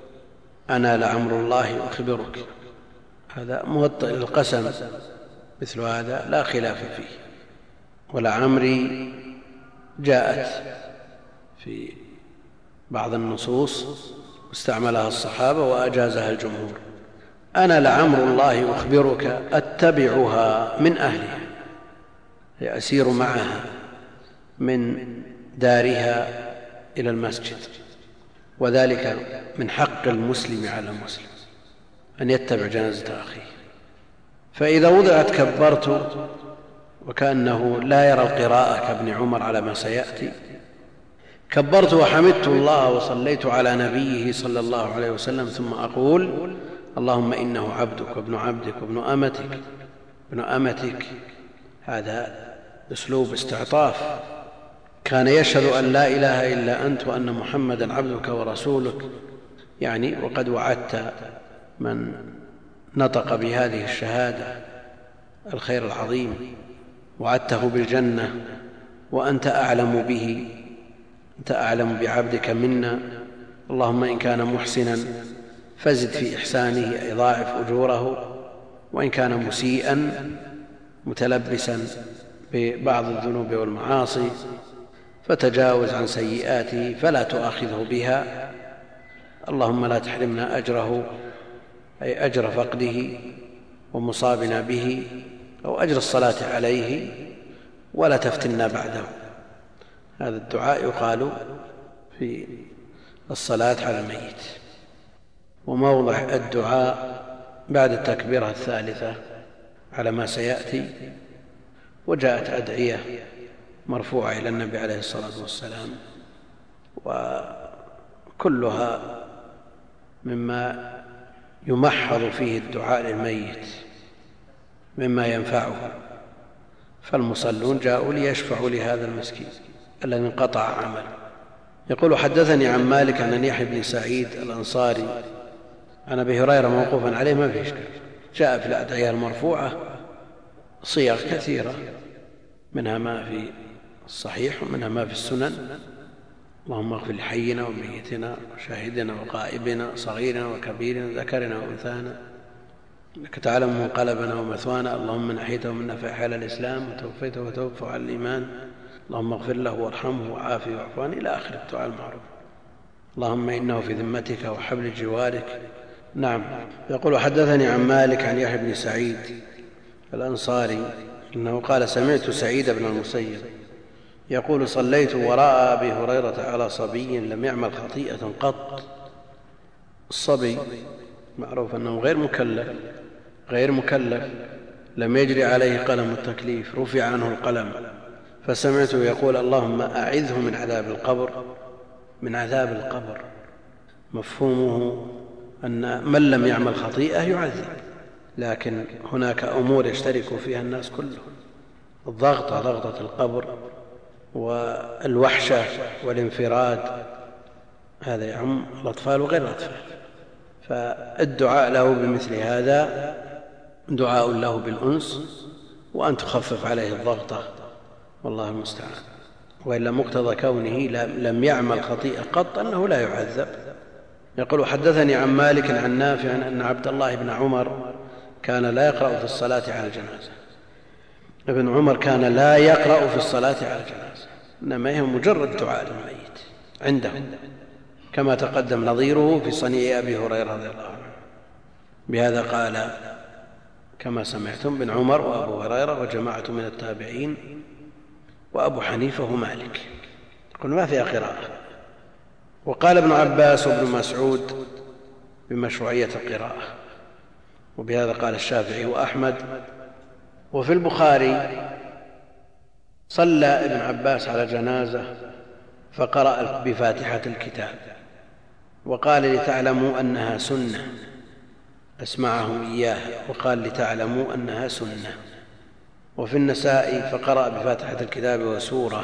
أنا لعمر الله أخبرك. هذا موطئ للقسم، مثل هذا لا خلاف فيه. ولعمري جاءت في بعض النصوص استعملها الصحابة وأجازها الجمهور. أنا لعمر الله أخبرك أتبعها من أهلها، أسير معها من دارها إلى المسجد، وذلك من حق المسلم على المسلم أن يتبع جنازة أخيه. فإذا وضعت كبرت، وكأنه لا يرى القراءة كابن عمر على ما سيأتي، كبرت وحمدت الله وصليت على نبيه صلى الله عليه وسلم، ثم أقول اللهم إنه عبدك وابن عبدك وابن أمتك ابن أمتك. هذا أسلوب استعطاف. كان يشهد أن لا إله إلا أنت وأن محمدا عبدك ورسولك، يعني وقد وعدت من نطق بهذه الشهادة الخير العظيم، وعدته بالجنة، وأنت أعلم به، أنت أعلم بعبدك منا، اللهم إن كان محسنا فزد في إحسانه أي ضاعف أجوره، وإن كان مسيئا متلبسا ببعض الذنوب والمعاصي فتجاوز عن سيئاته فلا تؤاخذه بها، اللهم لا تحرمنا أجره أي أجر فقده ومصابنا به، أو أجر الصلاة عليه، ولا تفتنا بعده. هذا الدعاء يقال في الصلاة على الميت. وموضع الدعاء بعد التكبيرة الثالثة على ما سيأتي. وجاءت أدعية مرفوعة إلى النبي عليه الصلاة والسلام، وكلها مما يمحض فيه الدعاء للميت مما ينفعه، فالمصلون جاءوا ليشفعوا لهذا المسكين الذي انقطع عمله. يقول: حدثني عن مالك عن يحيى بن سعيد الأنصاري عن أبي هريرة موقوفا عليه، ما في إشكال. جاء في الأدعية المرفوعة صيغ كثيرة، منها ما في الصحيح ومنها ما في السنن: اللهم اغفر لحينا وميتنا وشاهدنا وغائبنا صغيرنا وكبيرنا ذكرنا وانثانا، انك تعلم منقلبنا ومثوانا، اللهم من احيته منا فاحيا على الاسلام وتوفيته وتوفى على الايمان، اللهم اغفر له وارحمه وعافه واعف عنه، الى اخر الدعاء المعروف. اللهم انه في ذمتك وحبل جوارك. نعم. يقول: حدثني عن مالك عن يحيى بن سعيد الأنصاري انه قال: سمعت سعيد بن المسيب يقول: صليت وراء أبي هريرة على صبي لم يعمل خطيئة قط. الصبي معروف أنه غير مكلف غير مكلف لم يجري عليه قلم التكليف، رفع عنه القلم، فسمعته يقول: اللهم أعذه من عذاب القبر. من عذاب القبر مفهومه أن من لم يعمل خطيئة يعذب، لكن هناك أمور يشترك فيها الناس كلهم: الضغطة، ضغطة القبر، والوحشة والانفراد، هذا يعم الأطفال وغير الأطفال. فالدعاء له بمثل هذا دعاء له بالأنس، وأن تخفف عليه الضغطة، والله المستعان. وإلا مقتضى كونه لم يعمل خطيئة قط أنه لا يعذب. يقول: حدثني عن مالك عن نافع أن عبد الله بن عمر كان لا يقرأ في الصلاة على الجنازة. ابن عمر كان لا يقرأ في الصلاة على الجنازة، إنما هي مجرد دعاء للميت عنده، كما تقدم نظيره في صنيع أبي هريرة رضي الله عنه. بهذا قال كما سمعتم ابن عمر وأبو هريرة وجماعة من التابعين وأبو حنيفة ومالك، يقول ما فيها قراءة. وقال ابن عباس وابن مسعود بمشروعية القراءة، وبهذا قال الشافعي وأحمد. وفي البخاري: صلى ابن عباس على جنازة فقرأ بفاتحة الكتاب وقال: لتعلموا أنها سنة، أسمعهم إياها، وقال: لتعلموا أنها سنة. وفي النسائي: فقرأ بفاتحة الكتاب وسورة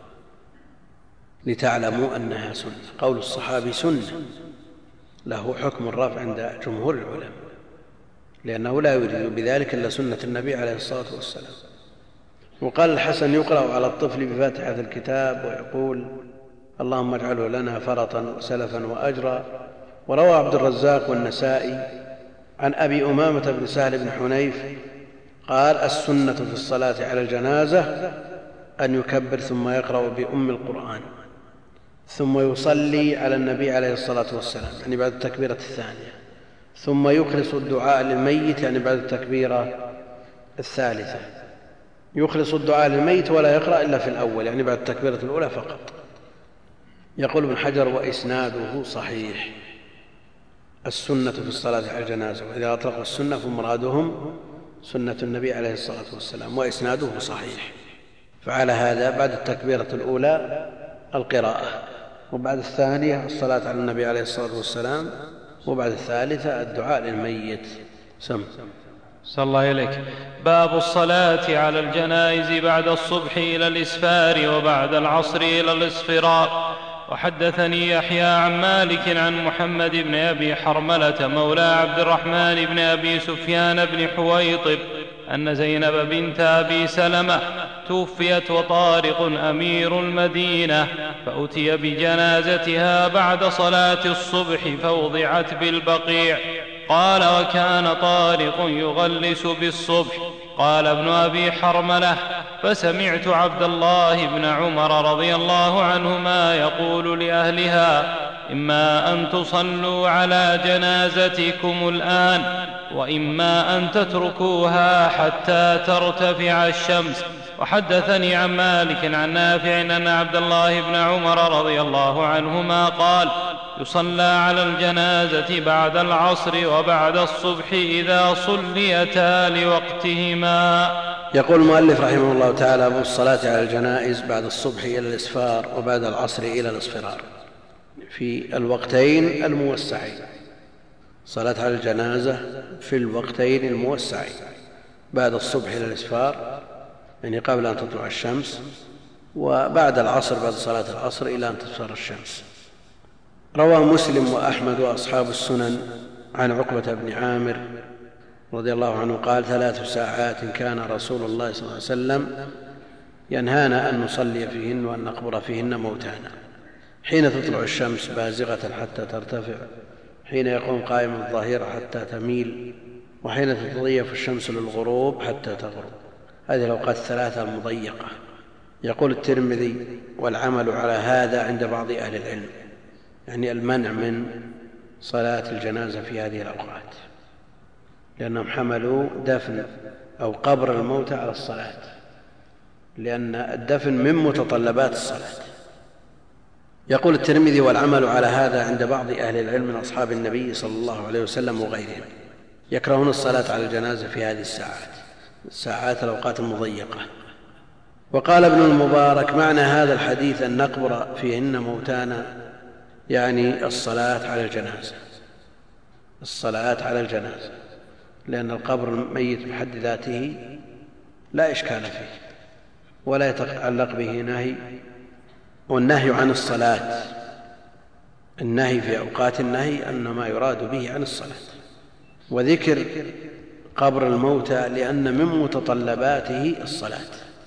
لتعلموا أنها سنة. قول الصحابي سنة له حكم الرفع عند جمهور العلماء، لأنه لا يريد بذلك إلا سنة النبي عليه الصلاة والسلام. وقال الحسن: يقرأ على الطفل بفاتحة الكتاب ويقول: اللهم اجعله لنا فرطا وسلفا وأجرا. وروى عبد الرزاق والنسائي عن أبي أمامة بن سهل بن حنيف قال: السنة في الصلاة على الجنازة أن يكبر ثم يقرأ بأم القرآن ثم يصلي على النبي عليه الصلاة والسلام، يعني بعد التكبيرة الثانية، ثم يخلص الدعاء للميت، يعني بعد التكبيرة الثالثة. يخلص الدعاء للميت ولا يقرأ إلا في الأول، يعني بعد التكبيرة الأولى فقط. يقول ابن حجر: وإسناده صحيح. السنة في الصلاة على الجنازة، وإذا أطلقوا السنة فمرادهم سنة النبي عليه الصلاة والسلام، وإسناده صحيح. فعلى هذا بعد التكبيرة الأولى القراءة، وبعد الثانية الصلاة على النبي عليه الصلاة والسلام، وبعد الثالثة الدعاء للميت. سم صلى الله إليك. باب الصلاة على الجنائز بعد الصبح إلى الإسفار وبعد العصر إلى الإصفرار. وحدثني يحيى عن مالك عن محمد بن أبي حرملة مولى عبد الرحمن بن أبي سفيان بن حويطب أن زينب بنت أبي سلمة توفيت وطارق أمير المدينة، فأتي بجنازتها بعد صلاة الصبح فوضعت بالبقيع. قال: وكان طارق يغلس بالصبح. قال ابن أبي حرملة: فسمعت عبد الله بن عمر رضي الله عنهما يقول لأهلها: إما أن تصلوا على جنازتكم الآن، وإما أن تتركوها حتى ترتفع الشمس. وحدثني عن مالك عن نافع أن عبد الله بن عمر رضي الله عنهما قال: يصلى على الجنازة بعد العصر وبعد الصبح إذا صليتا لوقتهما. يقول المؤلف رحمه الله تعالى: باب الصلاة على الجنائز بعد الصبح إلى الإسفار وبعد العصر إلى الاصفرار في الوقتين الموسعين. صلاة على الجنازة في الوقتين الموسعين بعد الصبح إلى الإسفار يعني قبل أن تطلع الشمس، وبعد العصر بعد صلاة العصر إلى أن تصفر الشمس. روى مسلم وأحمد وأصحاب السنن عن عقبة بن عامر رضي الله عنه قال: ثلاث ساعات كان رسول الله صلى الله عليه وسلم ينهانا أن نصلي فيهن وأن نقبر فيهن موتانا: حين تطلع الشمس بازغة حتى ترتفع، حين يقوم قائم الظهيرة حتى تميل، وحين تتضيف الشمس للغروب حتى تغرب. هذه الأوقات الثلاثة المضيقة. يقول الترمذي: والعمل على هذا عند بعض أهل العلم، يعني المنع من صلاة الجنازة في هذه الأوقات، لأنهم حملوا دفن أو قبر الموتى على الصلاة، لأن الدفن من متطلبات الصلاة. يقول الترمذي: والعمل على هذا عند بعض أهل العلم من أصحاب النبي صلى الله عليه وسلم وغيرهم، يكرهون الصلاة على الجنازة في هذه الساعات، الساعات الأوقات المضيقة. وقال ابن المبارك: معنى هذا الحديث أن نقبر فيهن موتانا، يعني الصلاة على الجنازة، الصلاة على الجنازة، لأن القبر الميت بحد ذاته لا إشكال فيه ولا يتعلق به نهي. والنهي عن الصلاة، النهي في أوقات النهي أن ما يراد به عن الصلاة، وذكر قبر الموتى لأن من متطلباته الصلاة.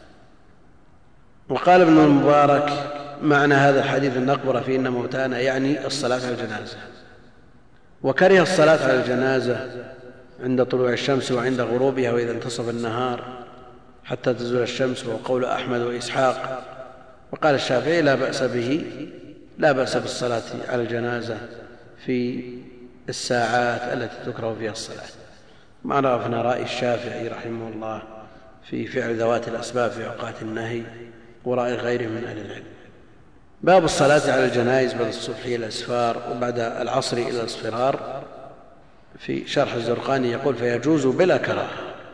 وقال ابن المبارك: معنى هذا الحديث أن نقبر فيهن موتانا، يعني الصلاة على الجنازة. وكره الصلاة على الجنازة عند طلوع الشمس وعند غروبها وإذا انتصف النهار حتى تزول الشمس، وهو قول أحمد وإسحاق. وقال الشافعي: لا بأس به، لا بأس بالصلاة على الجنازة في الساعات التي تكره فيها الصلاة. ما عرفنا رأي الشافعي رحمه الله في فعل ذوات الأسباب في أوقات النهي، ورأي غيره من أهل العلم. باب الصلاة على الجنائز بعد الصبح إلى الأسفار وبعد العصر إلى الاصفرار في شرح الزرقاني يقول: فيجوز بلا كراهة،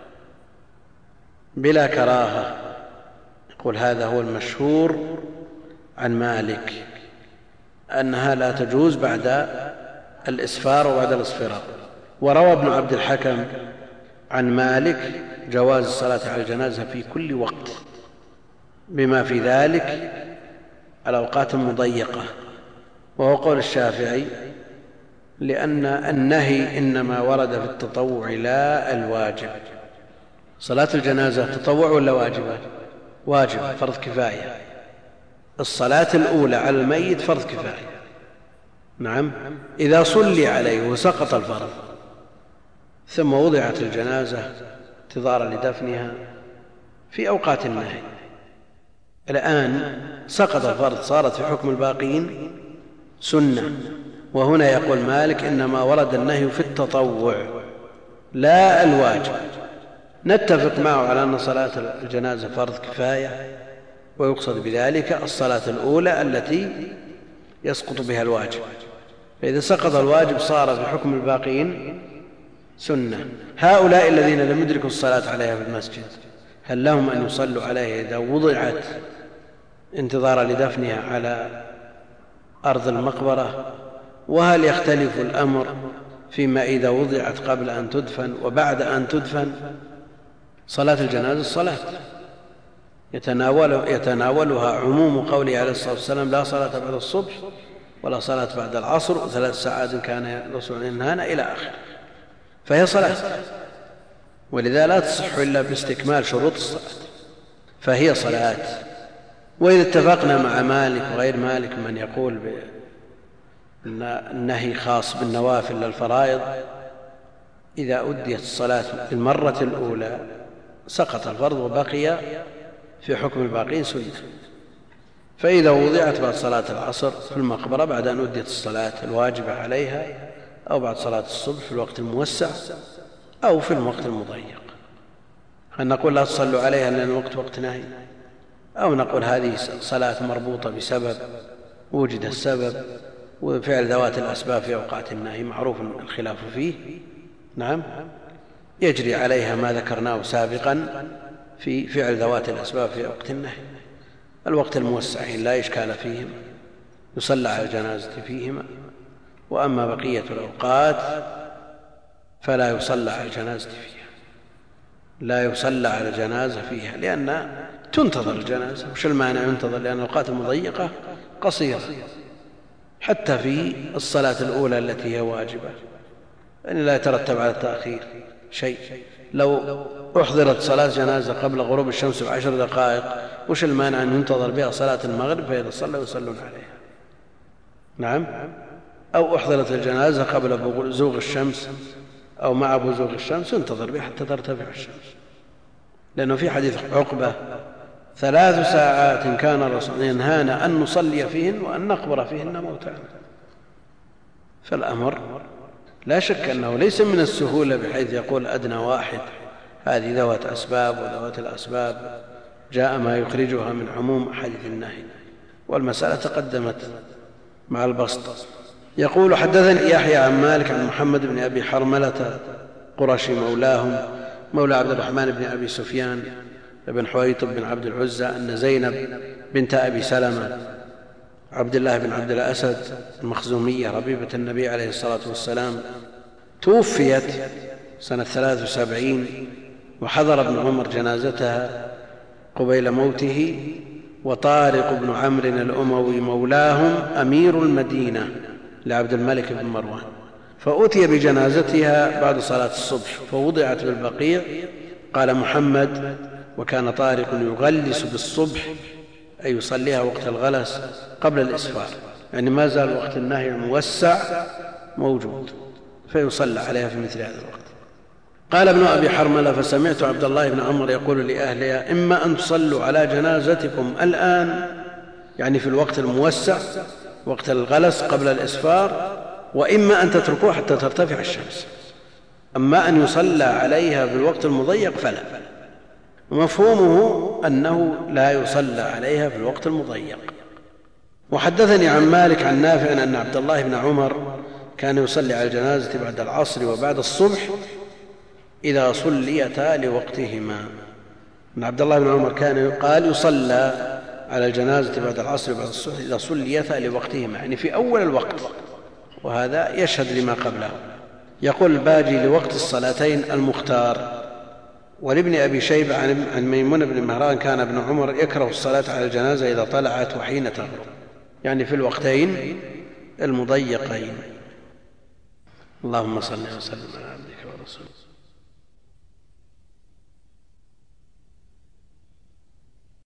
بلا كراهة. يقول: هذا هو المشهور عن مالك أنها لا تجوز بعد الإسفار وبعد الاصفرار. وروى ابن عبد الحكم عن مالك جواز الصلاة على الجنازة في كل وقت، بما في ذلك الأوقات المضيقة، وهو قول الشافعي، لأن النهي إنما ورد في التطوع لا الواجب. صلاة الجنازة تطوع ولا واجبة؟ واجب، فرض كفاية. الصلاة الأولى على الميت فرض كفاية، نعم، إذا صلي عليه وسقط الفرض ثم وضعت الجنازة انتظارا لدفنها في أوقات النهي، الآن سقط الفرض، صارت في حكم الباقين سنة. وهنا يقول مالك: إنما ورد النهي في التطوع لا الواجب. نتفق معه على أن صلاة الجنازة فرض كفاية، ويقصد بذلك الصلاة الأولى التي يسقط بها الواجب، فإذا سقط الواجب صار في حكم الباقين سنة. هؤلاء الذين لم يدركوا الصلاة عليها في المسجد، هل لهم أن يصلوا عليها إذا وضعت انتظارا لدفنها على أرض المقبرة؟ وهل يختلف الأمر فيما إذا وضعت قبل أن تدفن وبعد أن تدفن؟ صلاة الجنازة الصلاة يتناول يتناولها عموم قوله عليه الصلاة والسلام: لا صلاة بعد الصبح ولا صلاة بعد العصر وثلاث ساعات كان الرسول ينهانا إلى آخره. فهي صلاة، ولذا لا تصح إلا باستكمال شروط الصلاة، فهي صلاة. وإذا اتفقنا مع مالك وغير مالك من يقول بأن النهي خاص بالنوافل للفرائض، إذا أديت الصلاة المرة الأولى سقط الفرض وبقي في حكم الباقين سنة. فإذا وضعت بعد صلاة العصر في المقبرة بعد أن أديت الصلاة الواجبة عليها، أو بعد صلاة الصبح في الوقت الموسع أو في الوقت المضيق، هل نقول لا تصلوا عليها لأن الوقت وقت نهي، أو نقول هذه صلاة مربوطة بسبب وجد السبب وفعل ذوات الأسباب في أوقات النهي معروف الخلاف فيه. نعم، يجري عليها ما ذكرناه سابقا في فعل ذوات الأسباب في وقت النهي. الوقت الموسعين لا إشكال فيهم، يصلى على الجنازة فيهما، وأما بقية الأوقات فلا يصلى على الجنازة فيها، لا يصلى على الجنازة فيها لأن تنتظر الجنازة. وش المانع ينتظر؟ لأن الأوقات المضيقة قصيرة، حتى في الصلاة الأولى التي هي واجبة يعني لا يترتب على التأخير شيء. لو أحضرت صلاة جنازة قبل غروب الشمس بعشر دقائق وش المانع أن ينتظر بها صلاة المغرب فإذا صلوا يصلون عليها؟ نعم. أو أحضرت الجنازة قبل بزوغ الشمس أو مع بزوغ الشمس ينتظر بها حتى ترتفع الشمس، لأنه في حديث عقبة ثلاث ساعات كان الرسول ينهانا أن نصلي فيهن وأن نقبر فيهن موتانا. فالأمر لا شك أنه ليس من السهولة بحيث يقول أدنى واحد هذه ذوات أسباب، وذوات الأسباب جاء ما يخرجها من عموم أحاديث النهي، والمسألة تقدمت مع البسط. يقول حدثني يحيى عن مالك عن محمد بن أبي حرملة قرشي مولاهم مولى عبد الرحمن بن أبي سفيان بن حويطب بن عبد العزى أن زينب بنت أبي سلمة عبد الله بن عبد الأسد المخزومية ربيبة النبي عليه الصلاة والسلام توفيت سنة ثلاث وسبعين، وحضر ابن عمر جنازتها قبيل موته، وطارق بن عمرو الأموي مولاهم أمير المدينة لعبد الملك بن مروان، فأتي بجنازتها بعد صلاة الصبح فوضعت بالبقيع. قال محمد: وكان طارق يغلس بالصبح أي يصليها وقت الغلس قبل الإسفار، يعني ما زال وقت النهي الموسع موجود فيصلى عليها في مثل هذا الوقت. قال ابن أبي حرملة: فسمعت عبد الله بن عمر يقول لأهلها: إما أن تصلوا على جنازتكم الآن، يعني في الوقت الموسع وقت الغلس قبل الإسفار، وإما أن تتركوها حتى ترتفع الشمس. أما أن يصلى عليها في الوقت المضيق فلا. ومفهومه أنه لا يصلى عليها في الوقت المضيق. وحدثني عن مالك عن نافع أن عبد الله بن عمر كان يصلي على الجنازة بعد العصر وبعد الصبح إذا صليتا لوقتهما. أن عبد الله بن عمر كان قال يصلى على الجنازة بعد العصر وبعد الصبح إذا صليتا لوقتهما، يعني في أول الوقت، وهذا يشهد لما قبله. يقول الباجي: لوقت الصلاتين المختار. ولابن أبي شيبة عن ميمون بن مهران كان ابن عمر يكره الصلاة على الجنازة إذا طلعت وحين تغرب، يعني في الوقتين المضيقين. اللهم صل وسلم على عبدك ورسولك.